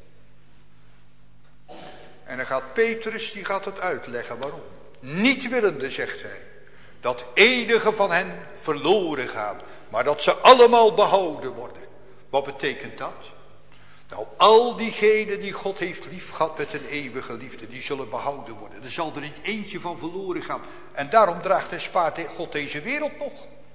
En dan gaat Petrus, die gaat het uitleggen waarom. Niet willende, zegt hij, dat enige van hen verloren gaan, maar dat ze allemaal behouden worden. Wat betekent dat? Nou, al diegenen die God heeft liefgehad met een eeuwige liefde, die zullen behouden worden. Er zal er niet eentje van verloren gaan. En daarom draagt en spaart God deze wereld nog.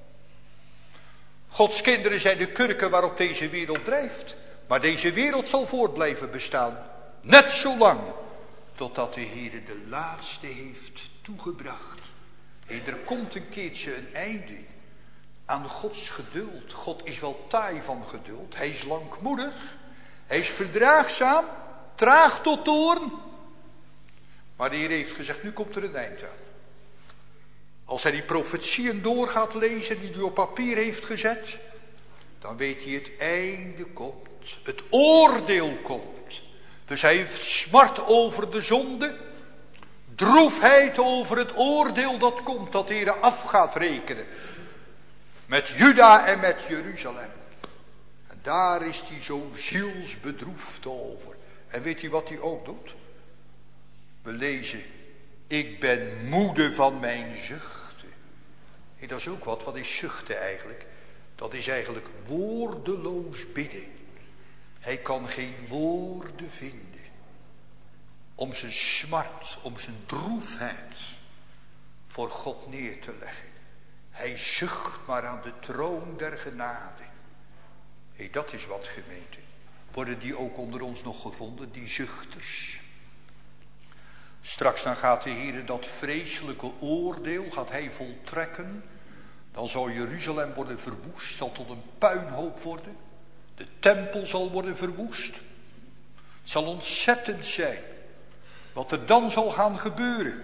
Gods kinderen zijn de kurken waarop deze wereld drijft. Maar deze wereld zal voort blijven bestaan. Net zo lang. Totdat de Heer de laatste heeft toegebracht. En er komt een keertje een einde aan Gods geduld. God is wel taai van geduld. Hij is langmoedig. Hij is verdraagzaam. Traag tot toorn. Maar de Heer heeft gezegd, nu komt er een eind aan. Als hij die profetieën door gaat lezen die hij op papier heeft gezet, dan weet hij het einde komt. Het oordeel komt. Dus hij heeft smart over de zonde. Droefheid over het oordeel dat komt. Dat de Heer af gaat rekenen. Met Juda en met Jeruzalem. En daar is hij zo zielsbedroefd over. En weet u wat hij ook doet? We lezen. Ik ben moede van mijn zuchten. En dat is ook wat. Wat is zuchten eigenlijk? Dat is eigenlijk woordeloos bidden. Hij kan geen woorden vinden. Om zijn smart, om zijn droefheid voor God neer te leggen. Hij zucht maar aan de troon der genade. Hé, dat is wat, gemeente. Worden die ook onder ons nog gevonden, die zuchters? Straks dan gaat de Heer dat vreselijke oordeel, gaat hij voltrekken. Dan zal Jeruzalem worden verwoest, zal tot een puinhoop worden. De tempel zal worden verwoest. Het zal ontzettend zijn wat er dan zal gaan gebeuren.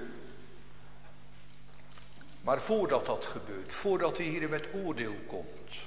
Maar voordat dat gebeurt, voordat de Heer met oordeel komt.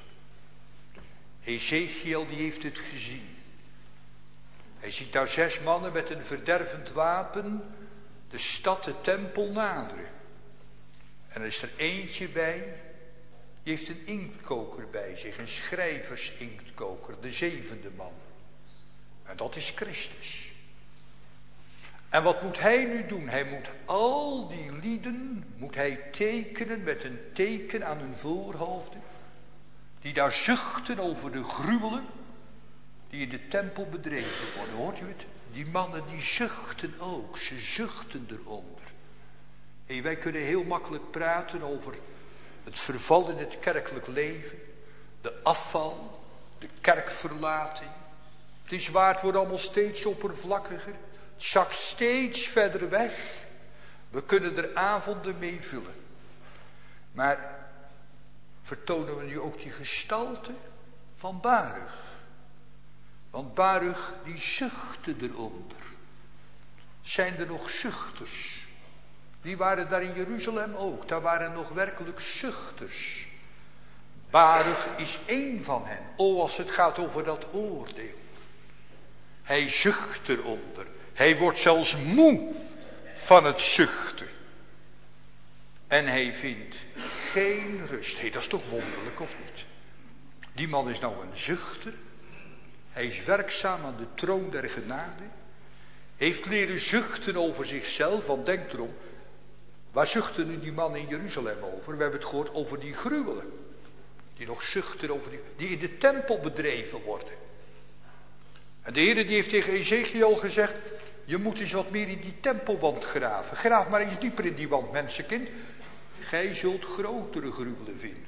Ezekiel die heeft het gezien. Hij ziet daar 6 mannen met een verdervend wapen de stad, de tempel naderen. En er is er eentje bij, die heeft een inktkoker bij zich, een schrijversinktkoker, de 7e man. En dat is Christus. En wat moet hij nu doen? Hij moet al die lieden, moet hij tekenen met een teken aan hun voorhoofden. Die daar zuchten over de gruwelen die in de tempel bedreven worden. Hoort u het? Die mannen die zuchten ook, ze zuchten eronder. Hey, wij kunnen heel makkelijk praten over het verval in het kerkelijk leven. De afval, de kerkverlating. Het is waar, het wordt allemaal steeds oppervlakkiger. Het zakt steeds verder weg. We kunnen er avonden mee vullen. Maar vertonen we nu ook die gestalte van Baruch. Want Baruch die zuchtte eronder. Zijn er nog zuchters? Die waren daar in Jeruzalem ook. Daar waren nog werkelijk zuchters. Baruch is één van hen. O, als het gaat over dat oordeel. Hij zucht eronder. Hij wordt zelfs moe van het zuchten. En hij vindt geen rust. Hé, dat is toch wonderlijk, of niet? Die man is nou een zuchter. Hij is werkzaam aan de troon der genade. Heeft leren zuchten over zichzelf. Want denk erom, waar zuchten nu die man in Jeruzalem over? We hebben het gehoord over die gruwelen. Die nog zuchten over die in de tempel bedreven worden. En de Heer die heeft tegen Ezekiel gezegd, je moet eens wat meer in die tempelwand graven. Graaf maar eens dieper in die wand, mensenkind. Gij zult grotere gruwelen vinden.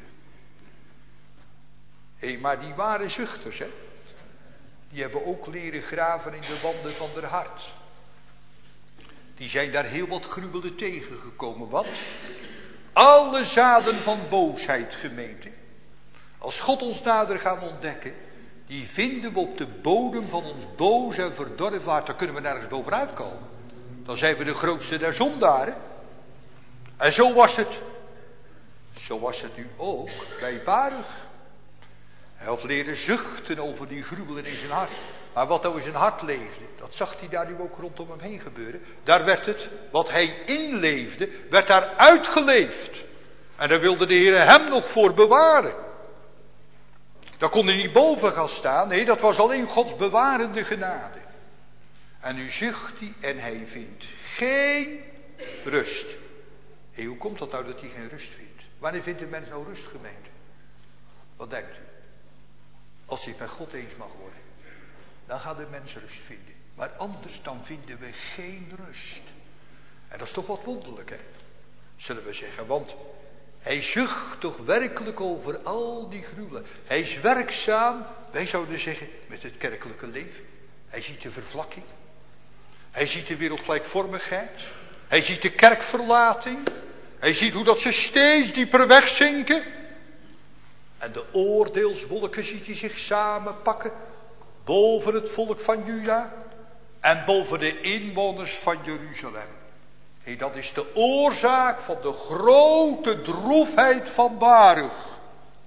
Hé, maar die waren zuchters, hè. Die hebben ook leren graven in de wanden van der hart. Die zijn daar heel wat gruwelen tegengekomen. Wat? Alle zaden van boosheid, gemeente. Als God ons nader gaat ontdekken, die vinden we op de bodem van ons boze en verdorven hart. Daar kunnen we nergens bovenuit komen. Dan zijn we de grootste der zondaren. En zo was het. Zo was het nu ook bij Baruch. Hij had leren zuchten over die gruwelen in zijn hart. Maar wat nou in zijn hart leefde, dat zag hij daar nu ook rondom hem heen gebeuren. Daar werd het, wat hij inleefde, werd daar uitgeleefd. En daar wilde de Heer hem nog voor bewaren. Daar kon hij niet boven gaan staan. Nee, dat was alleen Gods bewarende genade. En nu zucht hij en hij vindt geen rust. Hé, hoe komt dat nou dat hij geen rust vindt? Wanneer vindt een mens nou rust, gemeente? Wat denkt u? Als hij het met God eens mag worden, dan gaat de mens rust vinden. Maar anders dan vinden we geen rust. En dat is toch wat wonderlijk, hè? Zullen we zeggen. Want hij zucht toch werkelijk over al die gruwelen. Hij is werkzaam, wij zouden zeggen, met het kerkelijke leven. Hij ziet de vervlakking. Hij ziet de wereldgelijkvormigheid. Hij ziet de kerkverlating. Hij ziet hoe dat ze steeds dieper wegzinken. En de oordeelswolken ziet hij zich samenpakken boven het volk van Juda en boven de inwoners van Jeruzalem. Dat is de oorzaak van de grote droefheid van Baruch.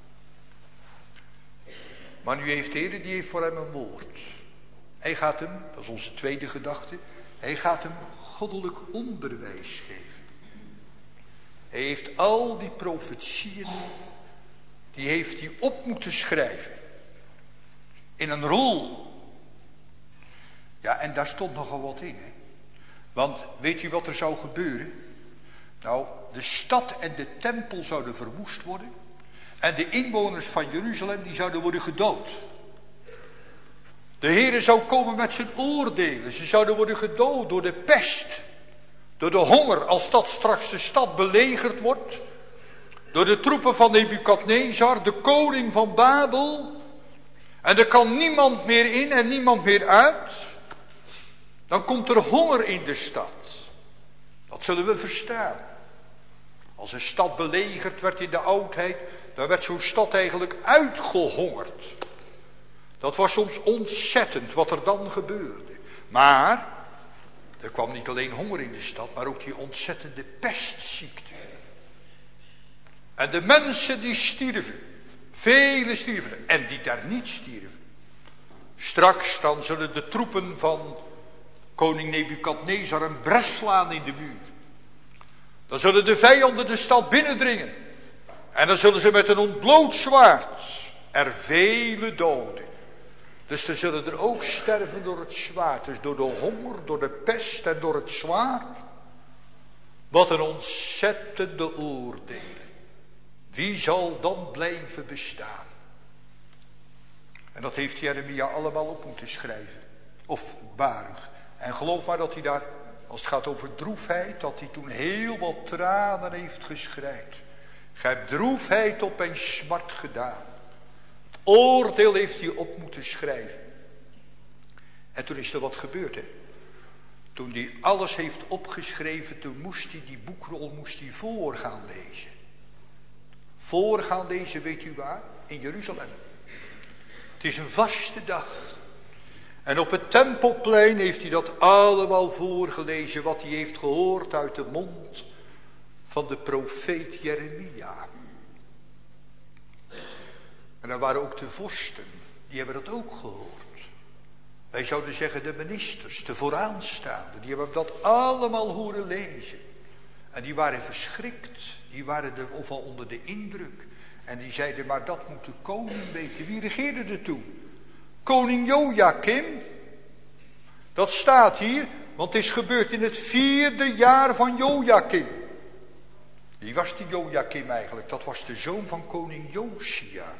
Maar nu heeft de Heer, die heeft voor hem een woord. Hij gaat hem, dat is onze tweede gedachte, hij gaat hem goddelijk onderwijs geven. Hij heeft al die profetieën, die heeft hij op moeten schrijven. In een rol. Ja, en daar stond nogal wat in, hè. Want weet u wat er zou gebeuren? Nou, de stad en de tempel zouden verwoest worden. En de inwoners van Jeruzalem, die zouden worden gedood. De Heere zou komen met zijn oordelen. Ze zouden worden gedood door de pest. Door de honger, als dat straks de stad belegerd wordt. Door de troepen van Nebukadnezar, de koning van Babel. En er kan niemand meer in en niemand meer uit. Dan komt er honger in de stad. Dat zullen we verstaan. Als een stad belegerd werd in de oudheid, dan werd zo'n stad eigenlijk uitgehongerd. Dat was soms ontzettend wat er dan gebeurde. Maar er kwam niet alleen honger in de stad, maar ook die ontzettende pestziekte. En de mensen die stierven, velen stierven en die daar niet stierven. Straks dan zullen de troepen van koning Nebukadnezar een bres slaan in de muur. Dan zullen de vijanden de stad binnendringen. En dan zullen ze met een ontbloot zwaard er vele doden. Dus er zullen er ook sterven door het zwaard. Dus door de honger, door de pest en door het zwaard. Wat een ontzettende oordelen. Wie zal dan blijven bestaan? En dat heeft Jeremia allemaal op moeten schrijven. Of Baruch. En geloof maar dat hij daar, als het gaat over droefheid, dat hij toen heel wat tranen heeft geschreid. Gij hebt droefheid op mijn smart gedaan. Het oordeel heeft hij op moeten schrijven. En toen is er wat gebeurd, hè. Toen hij alles heeft opgeschreven, toen moest hij die boekrol voor gaan lezen. Voor gaan lezen, weet u waar? In Jeruzalem. Het is een vaste dag. En op het Tempelplein heeft hij dat allemaal voorgelezen, wat hij heeft gehoord uit de mond van de profeet Jeremia. En dan waren ook de vorsten, die hebben dat ook gehoord. Wij zouden zeggen de ministers, de vooraanstaanden, die hebben dat allemaal horen lezen. En die waren verschrikt, die waren overal onder de indruk. En die zeiden, maar dat moet de koning weten. Wie regeerde er toen? Koning Jojakim. Dat staat hier, want het is gebeurd in het 4e jaar van Jojakim. Wie was die Jojakim eigenlijk? Dat was de zoon van koning Josia.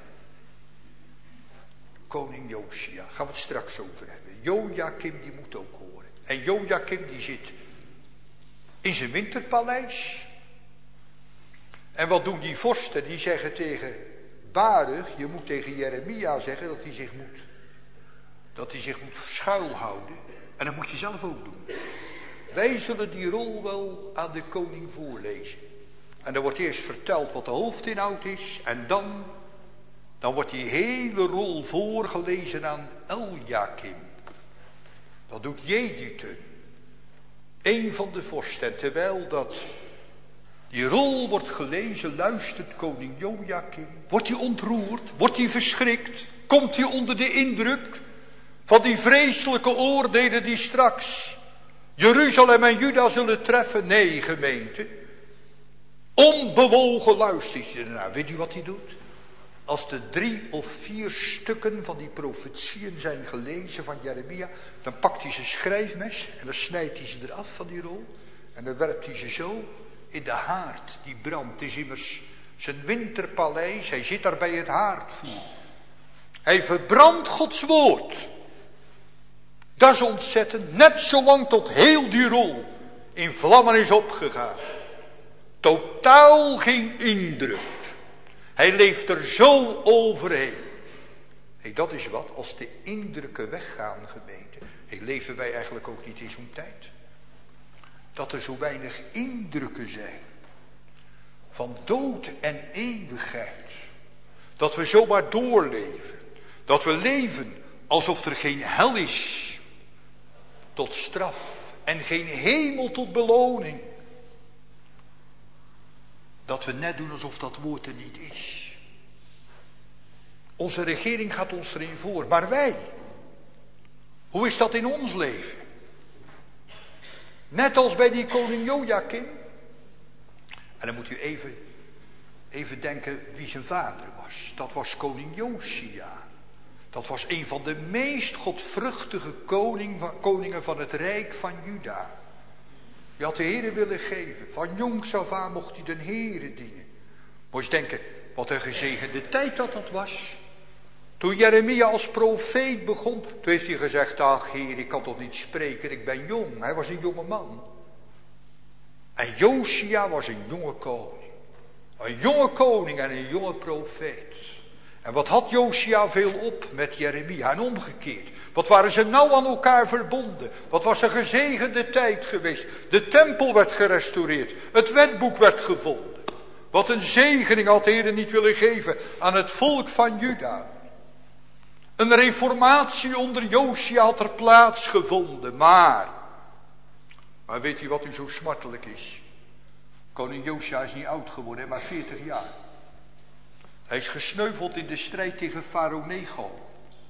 Koning Josia, gaan we het straks over hebben. Jojakim, die moet ook horen. En Jojakim, die zit in zijn winterpaleis. En wat doen die vorsten? Die zeggen tegen Baruch, je moet tegen Jeremia zeggen dat hij zich moet schuilhouden. En dat moet je zelf ook doen. Wij zullen die rol wel aan de koning voorlezen. En dan wordt eerst verteld wat de hoofdinhoud is. En dan wordt die hele rol voorgelezen aan Eljakim. Dat doet Jedutun. Een van de vorsten. En terwijl dat die rol wordt gelezen, luistert koning Jojakim. Wordt hij ontroerd? Wordt hij verschrikt? Komt hij onder de indruk van die vreselijke oordelen die straks Jeruzalem en Juda zullen treffen? Nee, gemeente. Onbewogen luistert hij ernaar. Weet u wat hij doet? Als er 3 of 4 stukken van die profetieën zijn gelezen van Jeremia, dan pakt hij zijn schrijfmes en dan snijdt hij ze eraf van die rol. En dan werpt hij ze zo in de haard die brandt. Het is immers zijn winterpaleis, hij zit daar bij het haardvuur. Hij verbrandt Gods woord. Dat is ontzettend, net zolang tot heel die rol in vlammen is opgegaan. Totaal geen indruk. Hij leeft er zo overheen. Hey, dat is wat, als de indrukken weggaan, gemeente. Hey, leven wij eigenlijk ook niet in zo'n tijd? Dat er zo weinig indrukken zijn. Van dood en eeuwigheid. Dat we zomaar doorleven. Dat we leven alsof er geen hel is tot straf. En geen hemel tot beloning. dat we net doen alsof dat woord er niet is. Onze regering gaat ons erin voor, maar wij, hoe is dat in ons leven? Net als bij die koning Jojakim. En dan moet u even denken wie zijn vader was. Dat was koning Josia. Dat was een van de meest godvruchtige koningen van het rijk van Juda. Die had de Heere willen geven. Van jongs af aan mocht hij de Heere dienen. Moet je denken, wat een gezegende tijd dat was. Toen Jeremia als profeet begon, toen heeft hij gezegd, ach Heer, ik kan toch niet spreken, ik ben jong. Hij was een jonge man. En Josia was een jonge koning. Een jonge koning en een jonge profeet. En wat had Josia veel op met Jeremia en omgekeerd. Wat waren ze nauw aan elkaar verbonden. Wat was een gezegende tijd geweest. De tempel werd gerestaureerd. Het wetboek werd gevonden. Wat een zegening had de Heer niet willen geven aan het volk van Juda. Een reformatie onder Josia had er plaatsgevonden. Maar weet u wat nu zo smartelijk is? Koning Josia is niet oud geworden, maar 40 jaar. Hij is gesneuveld in de strijd tegen Farao Nego.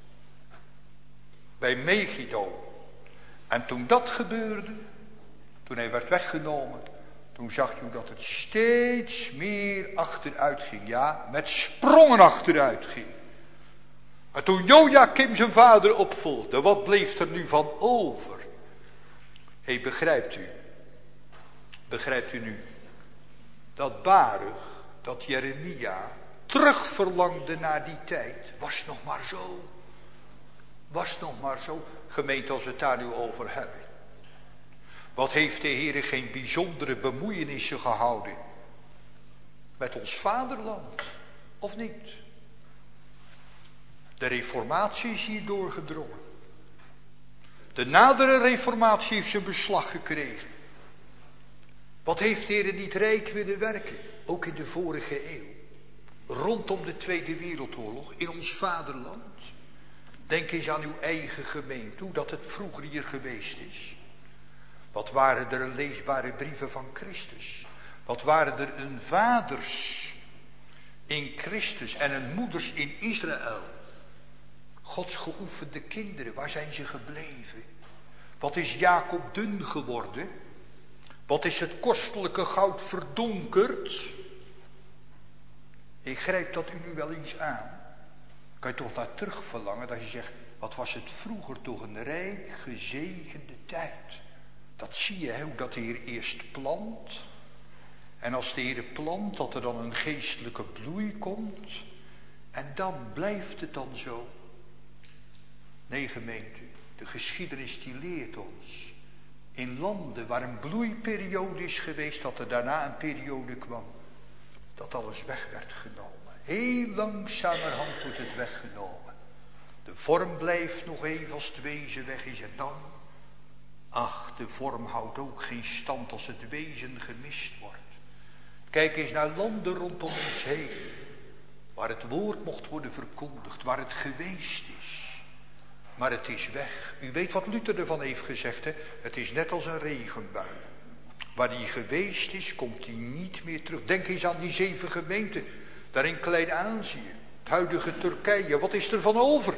Bij Megiddo. En toen dat gebeurde, toen hij werd weggenomen, toen zag je dat het steeds meer achteruit ging. Ja, met sprongen achteruit ging. En toen Jojakim zijn vader opvolgde, wat bleef er nu van over? Hé, begrijpt u nu, dat Baruch, dat Jeremia terugverlangde naar die tijd, was nog maar zo. Gemeente, als we het daar nu over hebben. Wat heeft de Heer geen bijzondere bemoeienissen gehouden met ons vaderland, of niet? De reformatie is hier doorgedrongen. De nadere reformatie heeft zijn beslag gekregen. Wat heeft de Heer niet rijk willen werken, ook in de vorige eeuw. Rondom de Tweede Wereldoorlog, in ons vaderland. Denk eens aan uw eigen gemeente, hoe dat het vroeger hier geweest is. Wat waren er leesbare brieven van Christus. Wat waren er een vaders in Christus en een moeders in Israël. Gods geoefende kinderen, waar zijn ze gebleven? Wat is Jacob dun geworden? Wat is het kostelijke goud verdonkerd? Ik grijp dat u nu wel eens aan. Kan je toch naar terug verlangen dat je zegt, wat was het vroeger toch een rijk gezegende tijd. Dat zie je, hoe dat de Heer eerst plant. En als de Heer plant, dat er dan een geestelijke bloei komt. En dan blijft het dan zo. Nee, gemeente, de geschiedenis die leert ons. In landen waar een bloeiperiode is geweest, dat er daarna een periode kwam. Dat alles weg werd genomen. Heel langzamerhand wordt het weggenomen. De vorm blijft nog even als het wezen weg is. En dan, ach, de vorm houdt ook geen stand als het wezen gemist wordt. Kijk eens naar landen rondom ons heen. Waar het woord mocht worden verkondigd. Waar het geweest is. Maar het is weg. U weet wat Luther ervan heeft gezegd, hè? Het is net als een regenbui. Waar die geweest is, komt die niet meer terug. Denk eens aan die 7 gemeenten. Daar in Klein-Azië. Het huidige Turkije. Wat is er van over?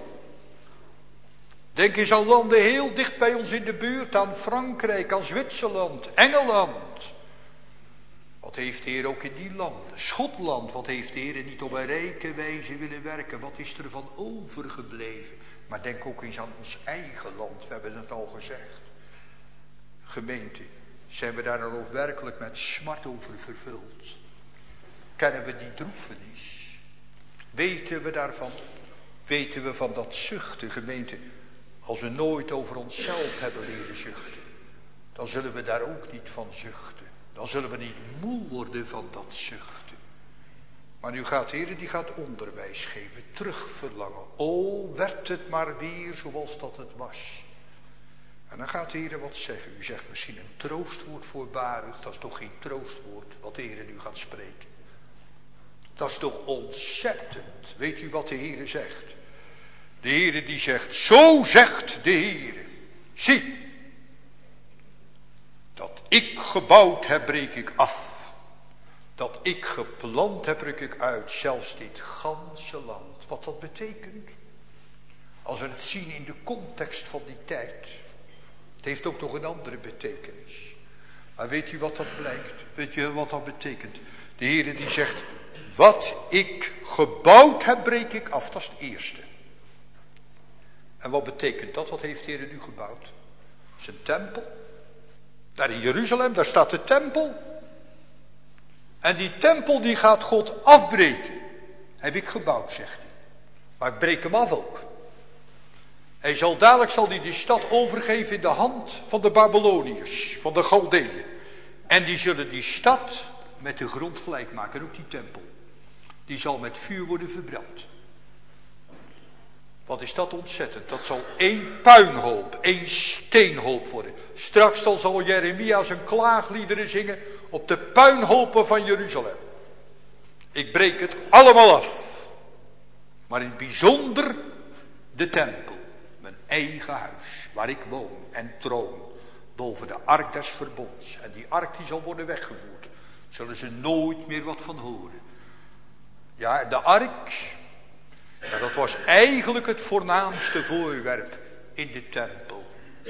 Denk eens aan landen heel dicht bij ons in de buurt. Aan Frankrijk, aan Zwitserland, Engeland. Wat heeft de Heer ook in die landen? Schotland, wat heeft de Heer niet op een rijke wijze willen werken? Wat is er van overgebleven? Maar denk ook eens aan ons eigen land. We hebben het al gezegd. Gemeente, zijn we daar dan ook werkelijk met smart over vervuld? Kennen we die droefenis? Weten we daarvan? Weten we van dat zuchten, gemeente? Als we nooit over onszelf hebben leren zuchten, dan zullen we daar ook niet van zuchten. Dan zullen we niet moe worden van dat zuchten. Maar nu gaat de Heer, die gaat onderwijs geven, terugverlangen. O, werd het maar weer zoals dat het was. En dan gaat de Heer wat zeggen. U zegt misschien een troostwoord voor Baruch. Dat is toch geen troostwoord wat de Heer nu gaat spreken. Dat is toch ontzettend. Weet u wat de Heer zegt? De Heer die zegt, zo zegt de Heer. Zie, dat ik gebouwd heb, breek ik af. Dat ik geplant heb, ruk ik uit, zelfs dit ganse land. Wat dat betekent? Als we het zien in de context van die tijd. Het heeft ook nog een andere betekenis. Maar weet u wat dat blijkt? Weet je wat dat betekent? De Heere die zegt, wat ik gebouwd heb, breek ik af. Dat is het eerste. En wat betekent dat? Wat heeft de Heere nu gebouwd? Zijn tempel. Daar in Jeruzalem, daar staat de tempel. En die tempel die gaat God afbreken. Heb ik gebouwd, zegt hij. Maar ik breek hem af ook. Dadelijk zal hij die stad overgeven in de hand van de Babyloniërs, van de Galdeeën. En die zullen die stad met de grond gelijk maken. En ook die tempel. Die zal met vuur worden verbrand. Wat is dat ontzettend. Dat zal één puinhoop, één steenhoop worden. Straks zal Jeremia zijn klaagliederen zingen op de puinhopen van Jeruzalem. Ik breek het allemaal af. Maar in het bijzonder de tempel. Mijn eigen huis, waar ik woon en troon. Boven de ark des verbonds. En die ark die zal worden weggevoerd. Zullen ze nooit meer wat van horen. Ja, de ark. Ja, dat was eigenlijk het voornaamste voorwerp in de tempel.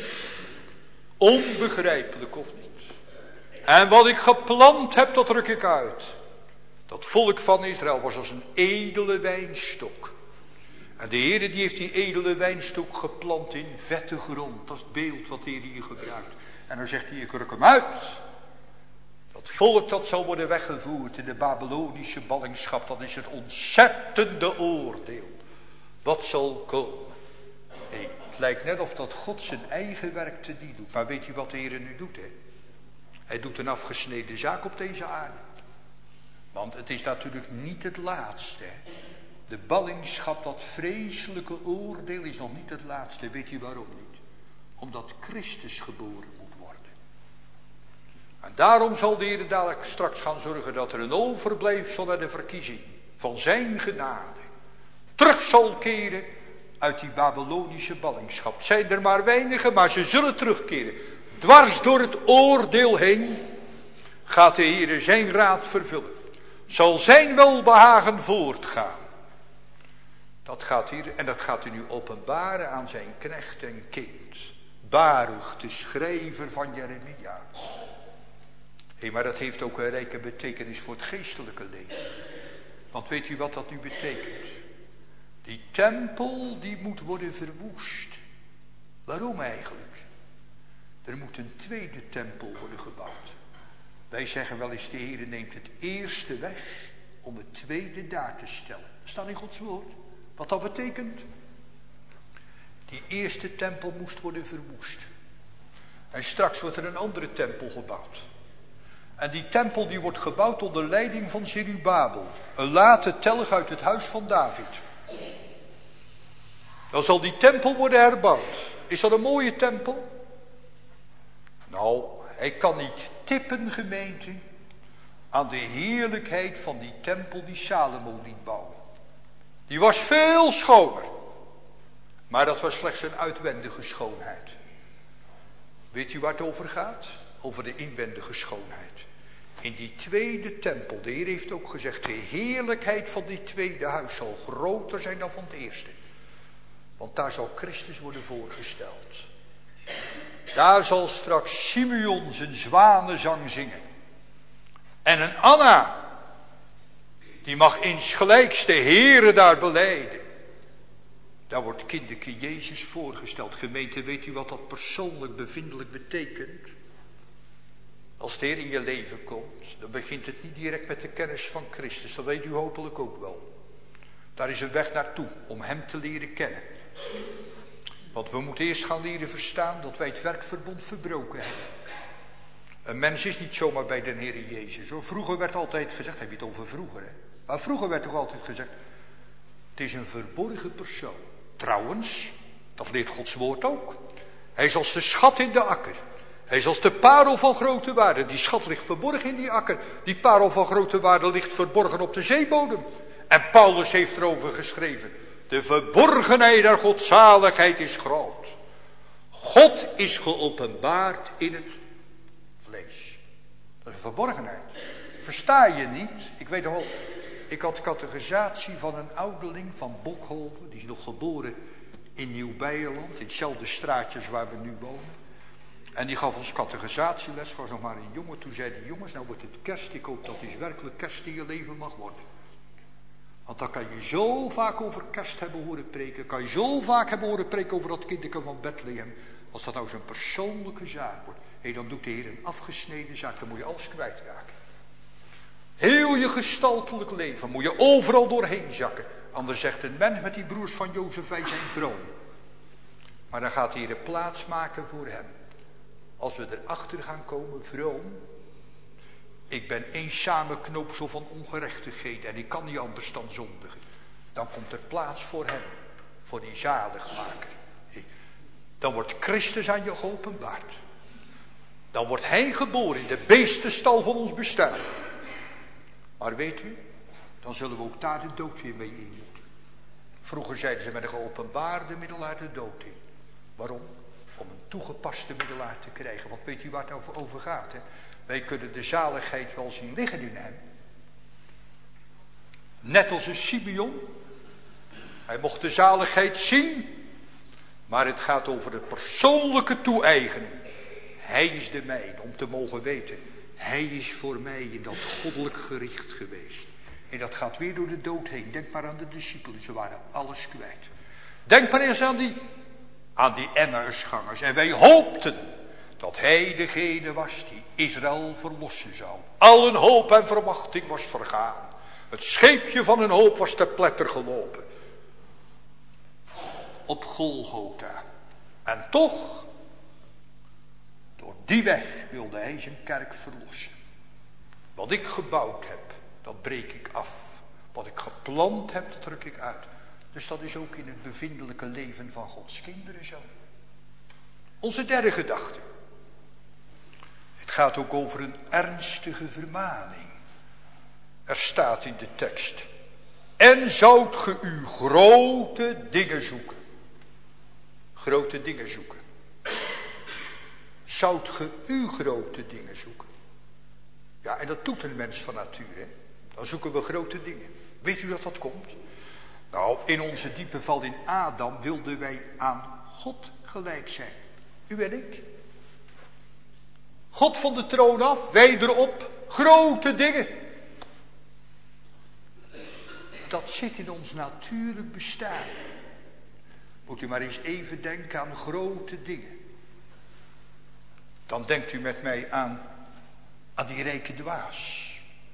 Onbegrijpelijk of niet. En wat ik geplant heb, dat ruk ik uit. Dat volk van Israël was als een edele wijnstok. En de Heere die heeft die edele wijnstok geplant in vette grond. Dat is het beeld wat de Heer hier gebruikt. En dan zegt hij, ik ruk hem uit. Dat volk dat zal worden weggevoerd in de Babylonische ballingschap. Dat is het ontzettende oordeel. Wat zal komen. Het lijkt net of dat God zijn eigen werk te die doet. Maar weet u wat de Heer nu doet? Hij doet een afgesneden zaak op deze aarde. Want het is natuurlijk niet het laatste. De ballingschap, dat vreselijke oordeel is nog niet het laatste. Weet u waarom niet? Omdat Christus geboren moet worden. En daarom zal de Heer dadelijk straks gaan zorgen dat er een overblijfsel naar de verkiezing van zijn genade terug zal keren uit die Babylonische ballingschap. Zijn er maar weinigen, maar ze zullen terugkeren. Dwars door het oordeel heen gaat de Heer zijn raad vervullen. Zal zijn welbehagen voortgaan. Dat gaat hier, en dat gaat hij nu openbaren aan zijn knecht en kind. Baruch, de schrijver van Jeremia. Maar dat heeft ook een rijke betekenis voor het geestelijke leven. Want weet u wat dat nu betekent? Die tempel die moet worden verwoest. Waarom eigenlijk? Er moet een tweede tempel worden gebouwd. Wij zeggen wel eens, de Heer neemt het eerste weg om het tweede daar te stellen. Dat staat in Gods woord. Wat dat betekent? Die eerste tempel moest worden verwoest. En straks wordt er een andere tempel gebouwd. En die tempel die wordt gebouwd onder leiding van Zerubabel. Een late telg uit het huis van David. Dan zal die tempel worden herbouwd. Is dat een mooie tempel? Nou, hij kan niet tippen, gemeente, aan de heerlijkheid van die tempel die Salomo liet bouwen. Die was veel schoner. Maar dat was slechts een uitwendige schoonheid. Weet u waar het over gaat? Over de inwendige schoonheid. In die tweede tempel, de Heer heeft ook gezegd, de heerlijkheid van die tweede huis zal groter zijn dan van het eerste. Want daar zal Christus worden voorgesteld. Daar zal straks Simeon zijn zwanenzang zingen. En een Anna, die mag insgelijks de Heere daar belijden. Daar wordt kinderke Jezus voorgesteld. Gemeente, weet u wat dat persoonlijk bevindelijk betekent? Als de Heer in je leven komt, dan begint het niet direct met de kennis van Christus. Dat weet u hopelijk ook wel. Daar is een weg naartoe om hem te leren kennen. Want we moeten eerst gaan leren verstaan dat wij het werkverbond verbroken hebben. Een mens is niet zomaar bij de Heer Jezus. Hoor. Vroeger werd altijd gezegd, heb je het over vroeger hè? Maar vroeger werd toch altijd gezegd, het is een verborgen persoon. Trouwens, dat leert Gods woord ook. Hij is als de schat in de akker. Hij is als de parel van grote waarde. Die schat ligt verborgen in die akker. Die parel van grote waarde ligt verborgen op de zeebodem. En Paulus heeft erover geschreven. De verborgenheid der godzaligheid is groot. God is geopenbaard in het vlees. Dat is een verborgenheid. versta je niet? Ik weet nog wel, ik had catechisatie van een ouderling van Bokhoven. Die is nog geboren in Nieuw-Beierland, in hetzelfde straatjes waar we nu wonen. En die gaf ons catechisaties, was nog maar een jongen. Toen zei die jongens, nou wordt het kerst, ik hoop dat het werkelijk kerst in je leven mag worden. Want dan kan je zo vaak over kerst hebben horen preken. Kan je zo vaak hebben horen preken over dat kinderke van Bethlehem. Als dat nou zo'n persoonlijke zaak wordt. Dan doet de Heer een afgesneden zaak. Dan moet je alles kwijtraken. Heel je gestaltelijk leven moet je overal doorheen zakken. Anders zegt een mens met die broers van Jozef, wij zijn vroom. Maar dan gaat de Heer plaats maken voor hem. Als we erachter gaan komen, vroom. Ik ben één samenknoopsel van ongerechtigheden en ik kan niet anders dan zondigen. Dan komt er plaats voor hem, voor die zaligmaker. Dan wordt Christus aan je geopenbaard. Dan wordt hij geboren in de beestenstal van ons bestaan. Maar weet u, dan zullen we ook daar de dood weer mee in moeten. Vroeger zeiden ze met een geopenbaarde middelaar de dood in. Waarom? Om een toegepaste middelaar te krijgen. Want weet u waar het over gaat? Hè? Wij kunnen de zaligheid wel zien liggen in hem. Net als een Simeon. Hij mocht de zaligheid zien. Maar het gaat over de persoonlijke toe-eigening. Hij is de mijne, om te mogen weten. Hij is voor mij in dat goddelijk gericht geweest. En dat gaat weer door de dood heen. Denk maar aan de discipelen, ze waren alles kwijt. Denk maar eens aan die Emmausgangers. En wij hoopten dat hij degene was die Israël verlossen zou. Al een hoop en verwachting was vergaan. Het scheepje van een hoop was ter pletter gelopen. Op Golgotha. En toch, door die weg wilde hij zijn kerk verlossen. Wat ik gebouwd heb, dat breek ik af. Wat ik geplant heb, dat druk ik uit. Dus dat is ook in het bevindelijke leven van Gods kinderen zo. Onze derde gedachte. Het gaat ook over een ernstige vermaning. Er staat in de tekst. En zoudt ge u grote dingen zoeken. Grote dingen zoeken. Zoudt ge u grote dingen zoeken. Ja, en dat doet een mens van nature. Dan zoeken we grote dingen. Weet u dat komt? Nou, in onze diepe val in Adam wilden wij aan God gelijk zijn. U en ik. God van de troon af, wij erop. Grote dingen. Dat zit in ons natuurlijk bestaan. Moet u maar eens even denken aan grote dingen. Dan denkt u met mij aan die rijke dwaas.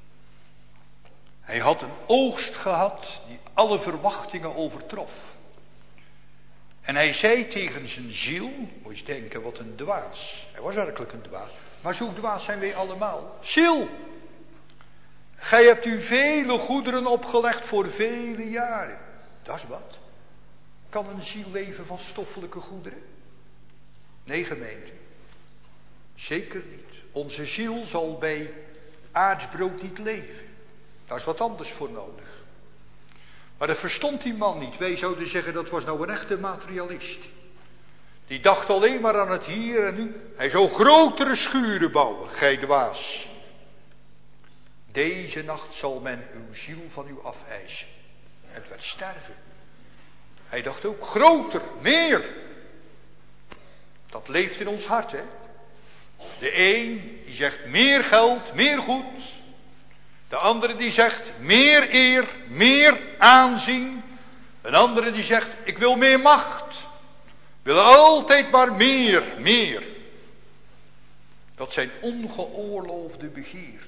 Hij had een oogst gehad die alle verwachtingen overtrof. En hij zei tegen zijn ziel, moet je eens denken wat een dwaas. Hij was werkelijk een dwaas. Maar zo dwaas zijn wij allemaal. Ziel, gij hebt u vele goederen opgelegd voor vele jaren. Dat is wat. Kan een ziel leven van stoffelijke goederen? Nee, gemeente. Zeker niet. Onze ziel zal bij aardsbrood niet leven. Daar is wat anders voor nodig. Maar dat verstond die man niet. Wij zouden zeggen dat was nou een echte materialist. Die dacht alleen maar aan het hier en nu. Hij zou grotere schuren bouwen, gij dwaas. Deze nacht zal men uw ziel van u afeisen. Het werd sterven. Hij dacht ook groter, meer. Dat leeft in ons hart, hè. De een die zegt meer geld, meer goed. De andere die zegt meer eer, meer aanzien. Een andere die zegt ik wil meer macht. Wil altijd maar meer. Dat zijn ongeoorloofde begeerten.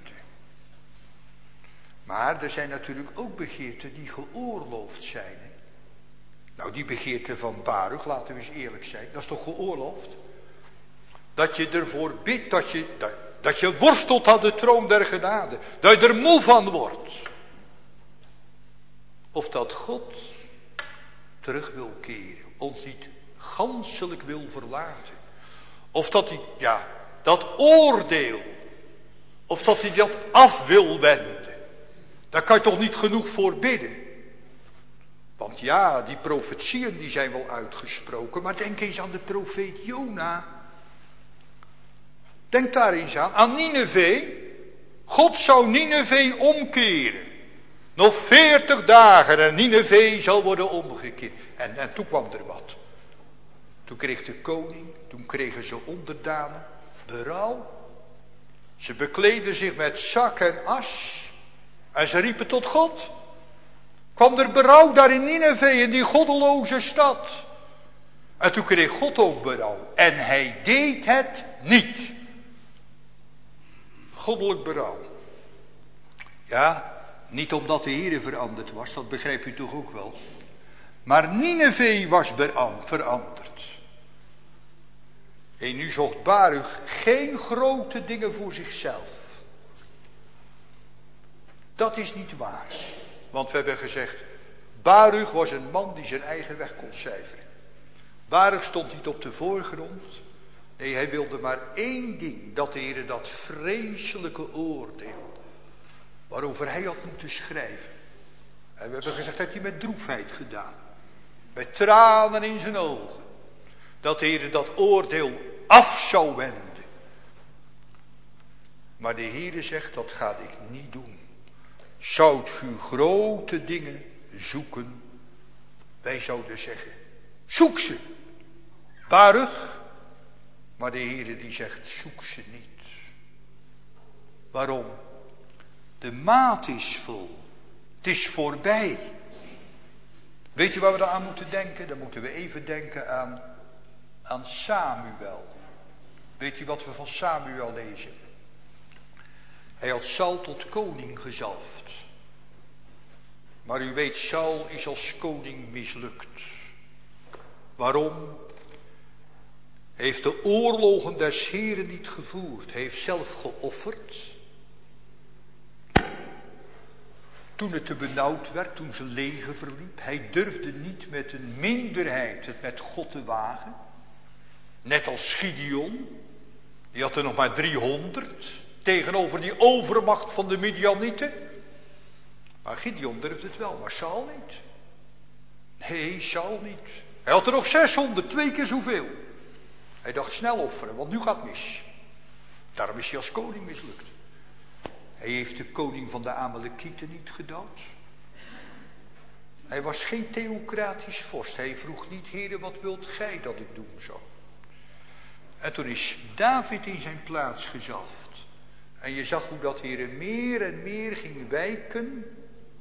Maar er zijn natuurlijk ook begeerten die geoorloofd zijn. Hè? Nou, die begeerte van Baruch, laten we eens eerlijk zijn, dat is toch geoorloofd? Dat je ervoor bidt, dat je worstelt aan de troon der genade. Dat je er moe van wordt. Of dat God terug wil keren. Ons niet ganselijk wil verlaten. Of dat hij, dat oordeel. Of dat hij dat af wil wenden. Daar kan je toch niet genoeg voor bidden. Want ja, die profetieën die zijn wel uitgesproken. Maar denk eens aan de profeet Jona. Denk daar eens aan Nineve. God zou Nineve omkeren. Nog 40 dagen en Nineve zal worden omgekeerd. En toen kwam er wat. Toen kreeg de koning, toen kregen ze onderdanen berouw. Ze bekleden zich met zak en as. En ze riepen tot God. Kwam er berouw daar in Nineve, in die goddeloze stad. En toen kreeg God ook berouw. En hij deed het niet. Goddelijk berouw. Ja, niet omdat de Heere veranderd was, dat begrijp u toch ook wel. Maar Nineve was veranderd. En nu zocht Baruch geen grote dingen voor zichzelf. Dat is niet waar. Want we hebben gezegd, Baruch was een man die zijn eigen weg kon cijferen. Baruch stond niet op de voorgrond. Nee, hij wilde maar één ding. Dat de Heer dat vreselijke oordeel. Waarover hij had moeten schrijven. En we hebben gezegd, dat hij met droefheid gedaan. Met tranen in zijn ogen. Dat de Heer dat oordeel af zou wenden. Maar de Heer zegt, dat ga ik niet doen. Zoudt u grote dingen zoeken? Wij zouden zeggen, zoek ze. Baruch. Maar de Heer die zegt, zoek ze niet. Waarom? De maat is vol. Het is voorbij. Weet je waar we dan aan moeten denken? Dan moeten we even denken aan Samuel. Weet je wat we van Samuel lezen? Hij had Saul tot koning gezalfd. Maar u weet, Saul is als koning mislukt. Waarom? Hij heeft de oorlogen des Heren niet gevoerd. Hij heeft zelf geofferd. Toen het te benauwd werd, toen zijn leger verliep. Hij durfde niet met een minderheid het met God te wagen. Net als Gideon. Die had er nog maar 300. Tegenover die overmacht van de Midianieten. Maar Gideon durfde het wel, maar Saul niet. Nee, Saul niet. Hij had er nog 600, 2 keer zoveel. Hij dacht snel offeren, want nu gaat het mis. Daarom is hij als koning mislukt. Hij heeft de koning van de Amalekieten niet gedood. Hij was geen theocratisch vorst. Hij vroeg niet, Heere, wat wilt gij dat ik doen zou? En toen is David in zijn plaats gezalfd. En je zag hoe dat Heere meer en meer ging wijken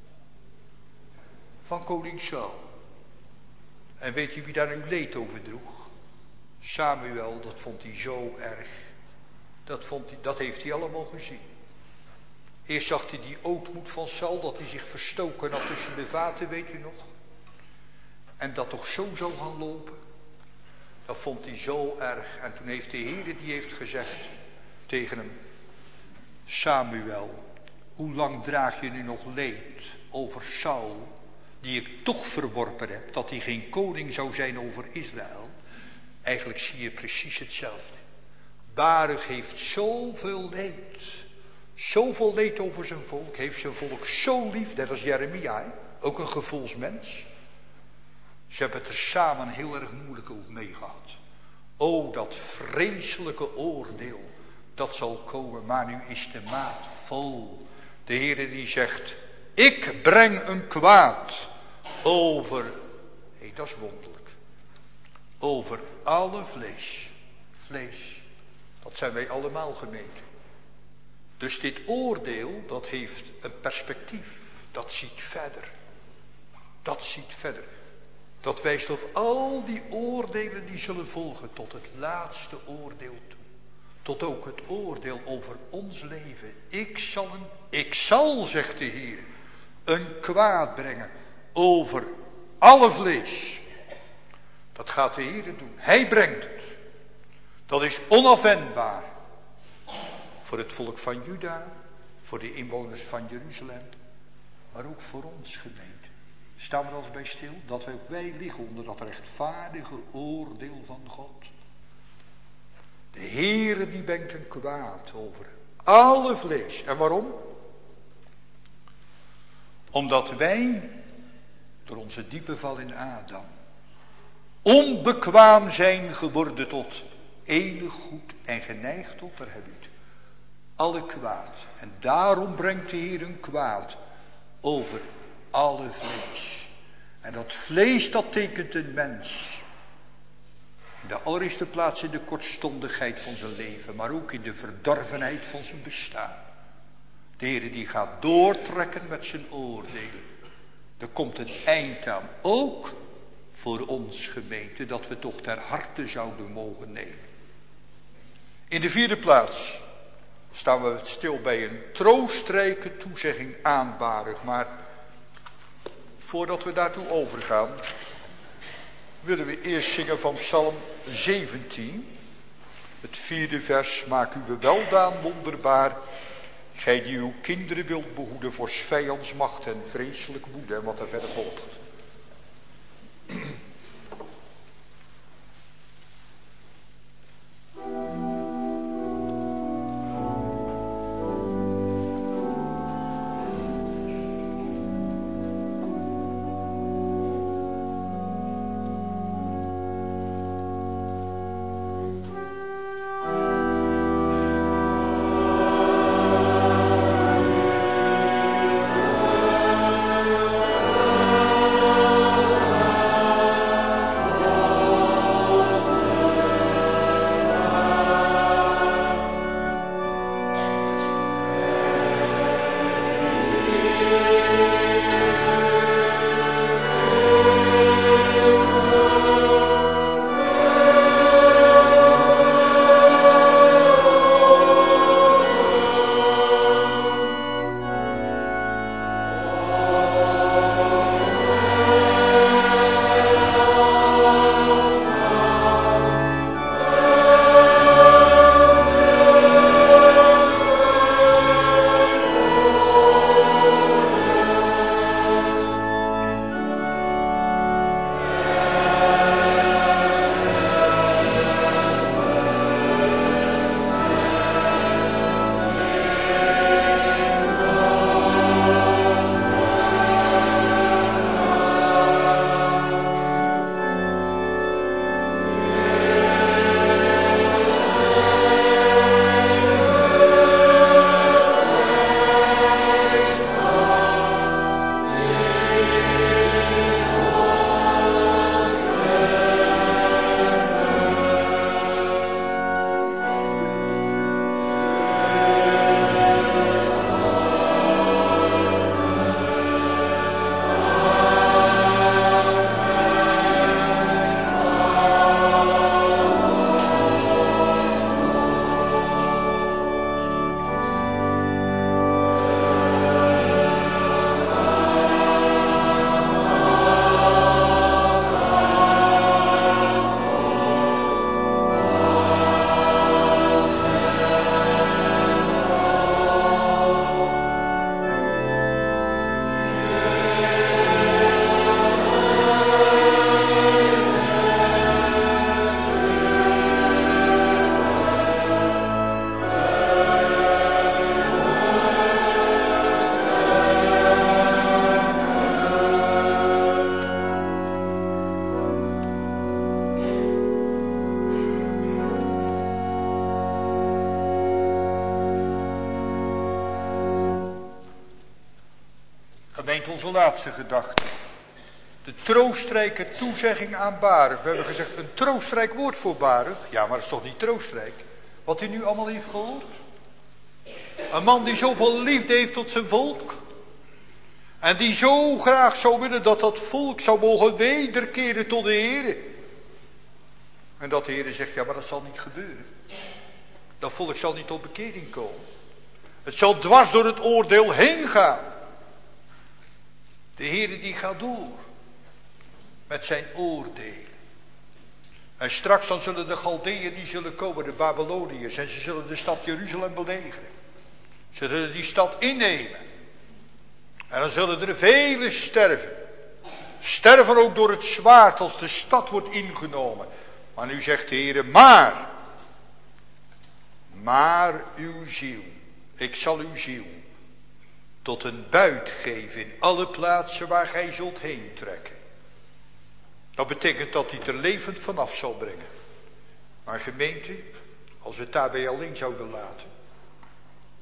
van koning Saul. En weet je wie daar een leed over droeg? Samuel, dat vond hij zo erg. Dat heeft hij allemaal gezien. Eerst zag hij die ootmoed van Saul, dat hij zich verstoken had tussen de vaten, weet u nog? En dat toch zo zou gaan lopen. Dat vond hij zo erg. En toen heeft de Heer die heeft gezegd tegen hem: Samuel, hoe lang draag je nu nog leed over Saul, die ik toch verworpen heb, dat hij geen koning zou zijn over Israël? Eigenlijk zie je precies hetzelfde. Baruch heeft zoveel leed. Zoveel leed over zijn volk. Heeft zijn volk zo lief. Net als Jeremia. Ook een gevoelsmens. Ze hebben het er samen heel erg moeilijk over mee gehad. O, dat vreselijke oordeel. Dat zal komen. Maar nu is de maat vol. De Heere die zegt: ik breng een kwaad over. Hé, dat is wonderlijk. Over alle vlees. Vlees. Dat zijn wij allemaal, gemeente. Dus dit oordeel, dat heeft een perspectief. Dat ziet verder. Dat ziet verder. Dat wijst op al die oordelen die zullen volgen. Tot het laatste oordeel toe. Tot ook het oordeel over ons leven. Ik zal, zegt de Heer, een kwaad brengen over alle vlees. Dat gaat de Heer doen. Hij brengt het. Dat is onafwendbaar. Voor het volk van Juda, voor de inwoners van Jeruzalem, maar ook voor ons, gemeente. Staan we er als bij stil, dat ook wij liggen onder dat rechtvaardige oordeel van God. De Heere die brengt een kwaad over alle vlees. En waarom? Omdat wij, door onze diepe val in Adam, onbekwaam zijn geworden tot enig goed en geneigd tot, daar heb je het, alle kwaad. En daarom brengt de Heer een kwaad over alle vlees. En dat vlees, dat tekent een mens. In de allereerste plaats in de kortstondigheid van zijn leven, maar ook in de verdorvenheid van zijn bestaan. De Heer die gaat doortrekken met zijn oordelen. Er komt een eind aan, ook voor ons gemeente, dat we toch ter harte zouden mogen nemen. In de vierde plaats staan we stil bij een troostrijke toezegging aanbarig. Maar voordat we daartoe overgaan, willen we eerst zingen van Psalm 17. Het 4e vers. Maak uw weldaan wonderbaar, gij die uw kinderen wilt behoeden voor 's vijands macht en vreselijk woede. En wat er verder volgt. Onze laatste gedachte. De troostrijke toezegging aan Baruch. We hebben gezegd een troostrijk woord voor Baruch. Ja, maar dat is toch niet troostrijk? Wat hij nu allemaal heeft gehoord. Een man die zoveel liefde heeft tot zijn volk. En die zo graag zou willen dat dat volk zou mogen wederkeren tot de Heer. En dat de Heer zegt, ja, maar dat zal niet gebeuren. Dat volk zal niet tot bekering komen. Het zal dwars door het oordeel heen gaan. De Heere die gaat door met zijn oordelen. En straks dan zullen de Galdeeën die zullen komen, de Babyloniërs, en ze zullen de stad Jeruzalem belegeren. Ze zullen die stad innemen. En dan zullen er velen sterven. Sterven ook door het zwaard als de stad wordt ingenomen. Maar nu zegt de Heere, maar uw ziel, ik zal uw ziel tot een buit geven in alle plaatsen waar gij zult heen trekken. Dat betekent dat hij er levend vanaf zal brengen. Maar gemeente, als we het daarbij alleen zouden laten,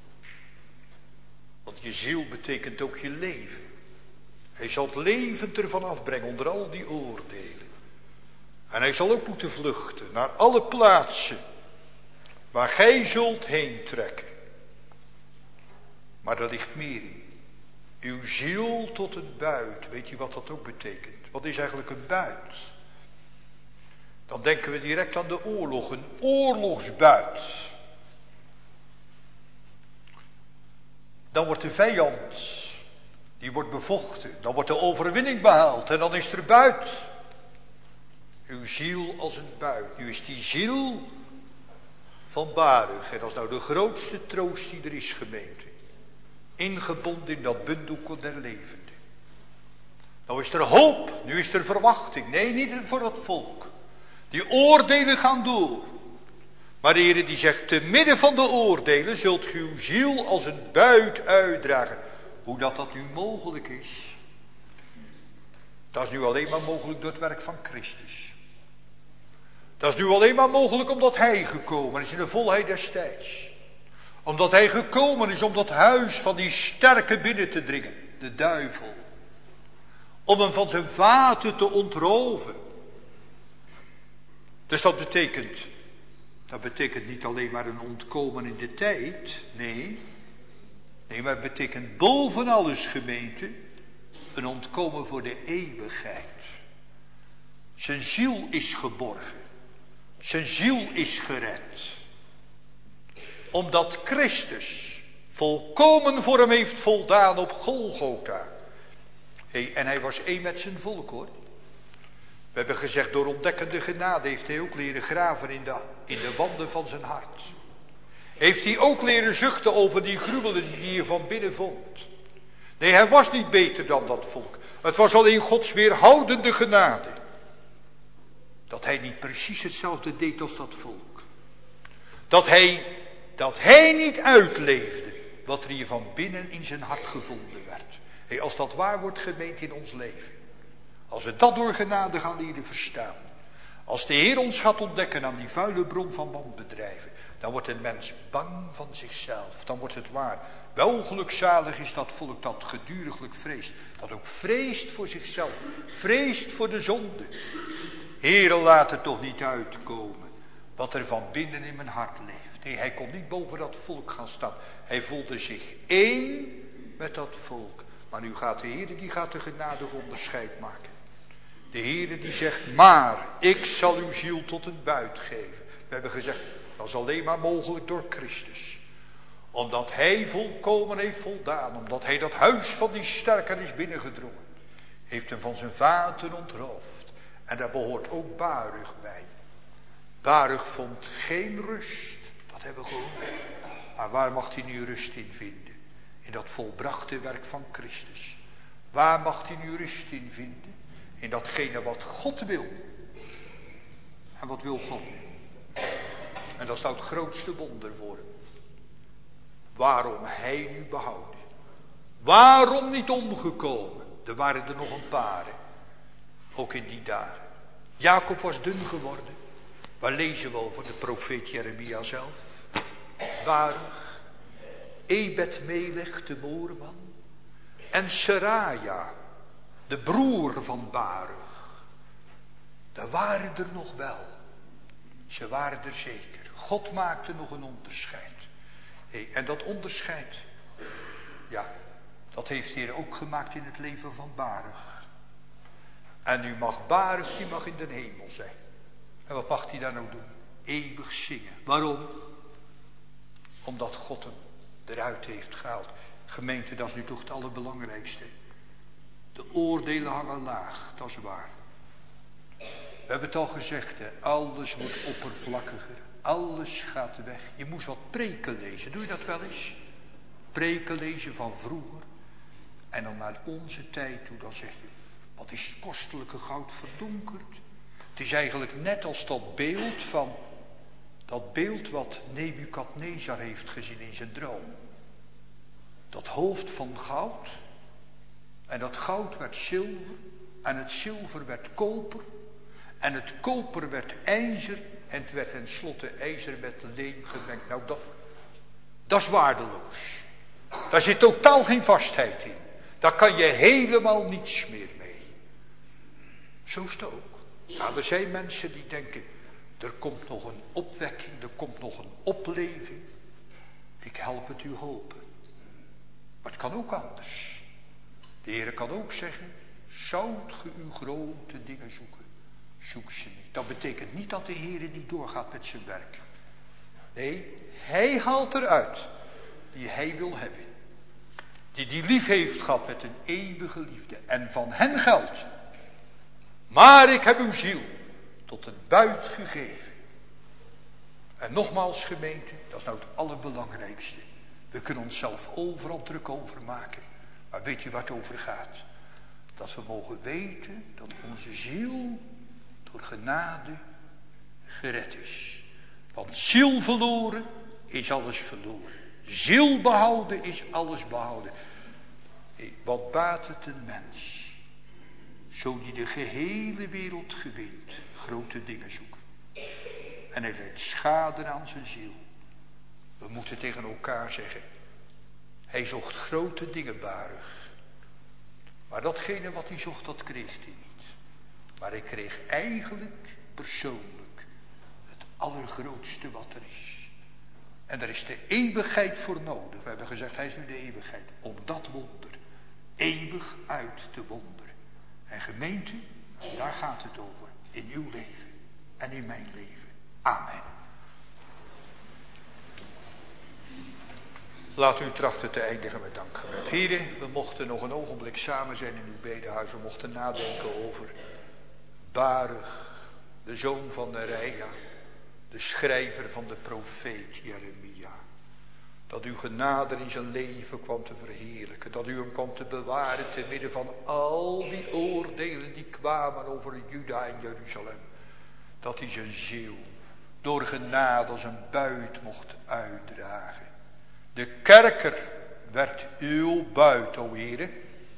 Want je ziel betekent ook je leven. Hij zal het levend ervan afbrengen onder al die oordelen. En hij zal ook moeten vluchten naar alle plaatsen waar gij zult heen trekken. Maar er ligt meer in. Uw ziel tot een buit. Weet je wat dat ook betekent? Wat is eigenlijk een buit? Dan denken we direct aan de oorlog. Een oorlogsbuit. Dan wordt de vijand, die wordt bevochten. Dan wordt de overwinning behaald. En dan is er buit. Uw ziel als een buit. Nu is die ziel van Baruch. En dat is nou de grootste troost die er is, gemeente. Ingebonden in dat bundelkoord der levenden. Nou is er hoop. Nu is er verwachting. Nee, niet voor dat volk. Die oordelen gaan door. Maar de Heer die zegt, te midden van de oordelen zult u uw ziel als een buit uitdragen. Hoe dat nu mogelijk is. Dat is nu alleen maar mogelijk door het werk van Christus. Dat is nu alleen maar mogelijk omdat hij gekomen is in de volheid des tijds. Omdat hij gekomen is om dat huis van die sterke binnen te dringen. De duivel. Om hem van zijn vaten te ontroven. Dus dat betekent niet alleen maar een ontkomen in de tijd. Nee, maar het betekent boven alles, gemeente, een ontkomen voor de eeuwigheid. Zijn ziel is geborgen. Zijn ziel is gered. Omdat Christus volkomen voor hem heeft voldaan op Golgotha. En hij was één met zijn volk, hoor. We hebben gezegd, door ontdekkende genade heeft hij ook leren graven in de wanden van zijn hart. Heeft hij ook leren zuchten over die gruwelen die hij van binnen vond. Nee, hij was niet beter dan dat volk. Het was alleen Gods weerhoudende genade. Dat hij niet precies hetzelfde deed als dat volk. Dat hij niet uitleefde wat er hier van binnen in zijn hart gevonden werd. Als dat waar wordt, gemeente, in ons leven. Als we dat door genade gaan leren verstaan. Als de Heer ons gaat ontdekken aan die vuile bron van wanbedrijven. Dan wordt een mens bang van zichzelf. Dan wordt het waar. Wel gelukzalig is dat volk dat geduriglijk vreest. Dat ook vreest voor zichzelf. Vreest voor de zonde. Heere, laat het toch niet uitkomen. Wat er van binnen in mijn hart leeft. Nee, hij kon niet boven dat volk gaan staan. Hij voelde zich één met dat volk. Maar nu gaat de Heer, die gaat een genadig onderscheid maken. De Heer die zegt, maar ik zal uw ziel tot een buit geven. We hebben gezegd, dat is alleen maar mogelijk door Christus. Omdat hij volkomen heeft voldaan. Omdat hij dat huis van die sterker is binnengedrongen. Heeft hem van zijn vaten ontroofd. En daar behoort ook Baruch bij. Baruch vond geen rust. Dat hebben we gehoord. Maar waar mag hij nu rust in vinden? In dat volbrachte werk van Christus. Waar mag hij nu rust in vinden? In datgene wat God wil. En wat wil God nu? En dat is nou het grootste wonder voor hem. Waarom hij nu behouden? Waarom niet omgekomen? Er waren er nog een paar. Ook in die dagen. Jacob was dun geworden. Waar lezen we over de profeet Jeremia zelf? Baruch. Ebed-Melech, de moorman. En Seraja, de broer van Baruch. Daar waren er nog wel. Ze waren er zeker. God maakte nog een onderscheid. En dat onderscheid, ja, dat heeft hij ook gemaakt in het leven van Baruch. En nu mag Baruch, die mag in de hemel zijn. En wat mag hij dan nou doen? Eeuwig zingen. Waarom? Omdat God hem eruit heeft gehaald. Gemeente, dat is nu toch het allerbelangrijkste. De oordelen hangen laag, dat is waar. We hebben het al gezegd, hè? Alles wordt oppervlakkiger. Alles gaat weg. Je moest wat preken lezen, doe je dat wel eens? Preken lezen van vroeger. En dan naar onze tijd toe, dan zeg je, wat is het kostelijke goud verdonkerd? Het is eigenlijk net als dat beeld wat Nebukadnezar heeft gezien in zijn droom. Dat hoofd van goud. En dat goud werd zilver. En het zilver werd koper. En het koper werd ijzer. En het werd tenslotte ijzer met leem gemengd. Nou, dat is waardeloos. Daar zit totaal geen vastheid in. Daar kan je helemaal niets meer mee. Zo is het ook. Ja, er zijn mensen die denken, er komt nog een opwekking, er komt nog een opleving. Ik help het u hopen. Maar het kan ook anders. De Heer kan ook zeggen, zoudt ge uw grote dingen zoeken, zoek ze niet. Dat betekent niet dat de Heer niet doorgaat met zijn werk. Nee, hij haalt eruit die hij wil hebben. Die lief heeft gehad met een eeuwige liefde. En van hen geldt. Maar ik heb uw ziel tot een buit gegeven. En nogmaals gemeente, dat is nou het allerbelangrijkste. We kunnen onszelf overal druk over maken. Maar weet je waar het over gaat? Dat we mogen weten dat onze ziel door genade gered is. Want ziel verloren is alles verloren. Ziel behouden is alles behouden. Wat baat het een mens, zo die de gehele wereld gewint, grote dingen zoeken. En hij leidt schade aan zijn ziel. We moeten tegen elkaar zeggen, hij zocht grote dingen barig. Maar datgene wat hij zocht, dat kreeg hij niet. Maar hij kreeg eigenlijk persoonlijk het allergrootste wat er is. En daar is de eeuwigheid voor nodig. We hebben gezegd, hij is nu de eeuwigheid. Om dat wonder eeuwig uit te wonderen. En gemeente, daar gaat het over. In uw leven en in mijn leven. Amen. Laat u trachten te eindigen met dankgebed. Heren, we mochten nog een ogenblik samen zijn in uw bedehuis. We mochten nadenken over Baruch, de zoon van Neria, de schrijver van de profeet Jeremia. Dat uw genade in zijn leven kwam te verheerlijken. Dat u hem kwam te bewaren te midden van al die oordelen die kwamen over Juda en Jeruzalem. Dat hij zijn ziel door genade als een buit mocht uitdragen. De kerker werd uw buit, o Heere.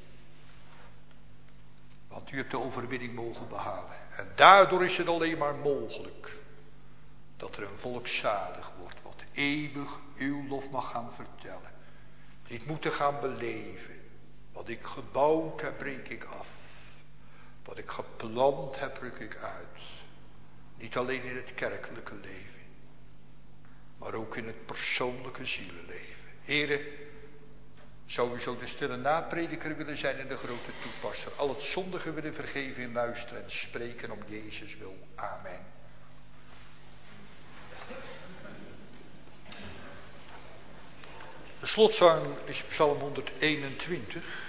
Want u hebt de overwinning mogen behalen. En daardoor is het alleen maar mogelijk dat er een volk zalig wordt. Wat eeuwig uw lof mag gaan vertellen. Dit moeten gaan beleven. Wat ik gebouwd heb, breek ik af. Wat ik geplant heb, ruk ik uit. Niet alleen in het kerkelijke leven. Maar ook in het persoonlijke zielenleven. Heren, zou u zo de stille naprediker willen zijn en de grote toepasser. Al het zondige willen vergeven in luisteren en spreken om Jezus wil. Amen. De slotzang is Psalm 121.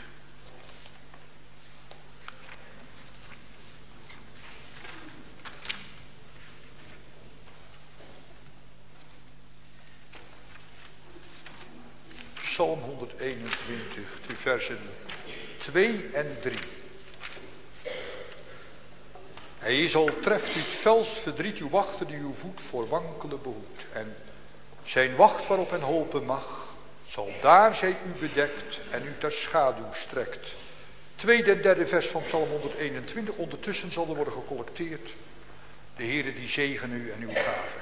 Psalm 121, de versen 2 en 3. Hij is al treft u het felst verdriet uw wachten die uw voet voor wankelen behoedt. En zijn wacht waarop en hopen mag, zal daar zij u bedekt en u ter schaduw strekt. Tweede en derde vers van Psalm 121. Ondertussen zal er worden gecollecteerd. De Heere die zegen u en uw gaven.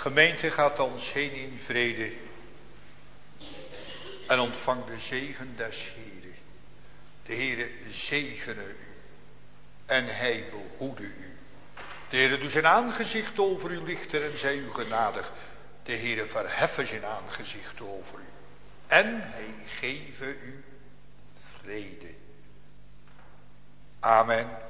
gemeente gaat ons heen in vrede. En ontvang de zegen des Heeren. De Heere zegene u. En hij behoede u. De Heere doet zijn aangezicht over u lichten en zij u genadig. De Heere verheffen zijn aangezicht over u. En hij geven u vrede. Amen.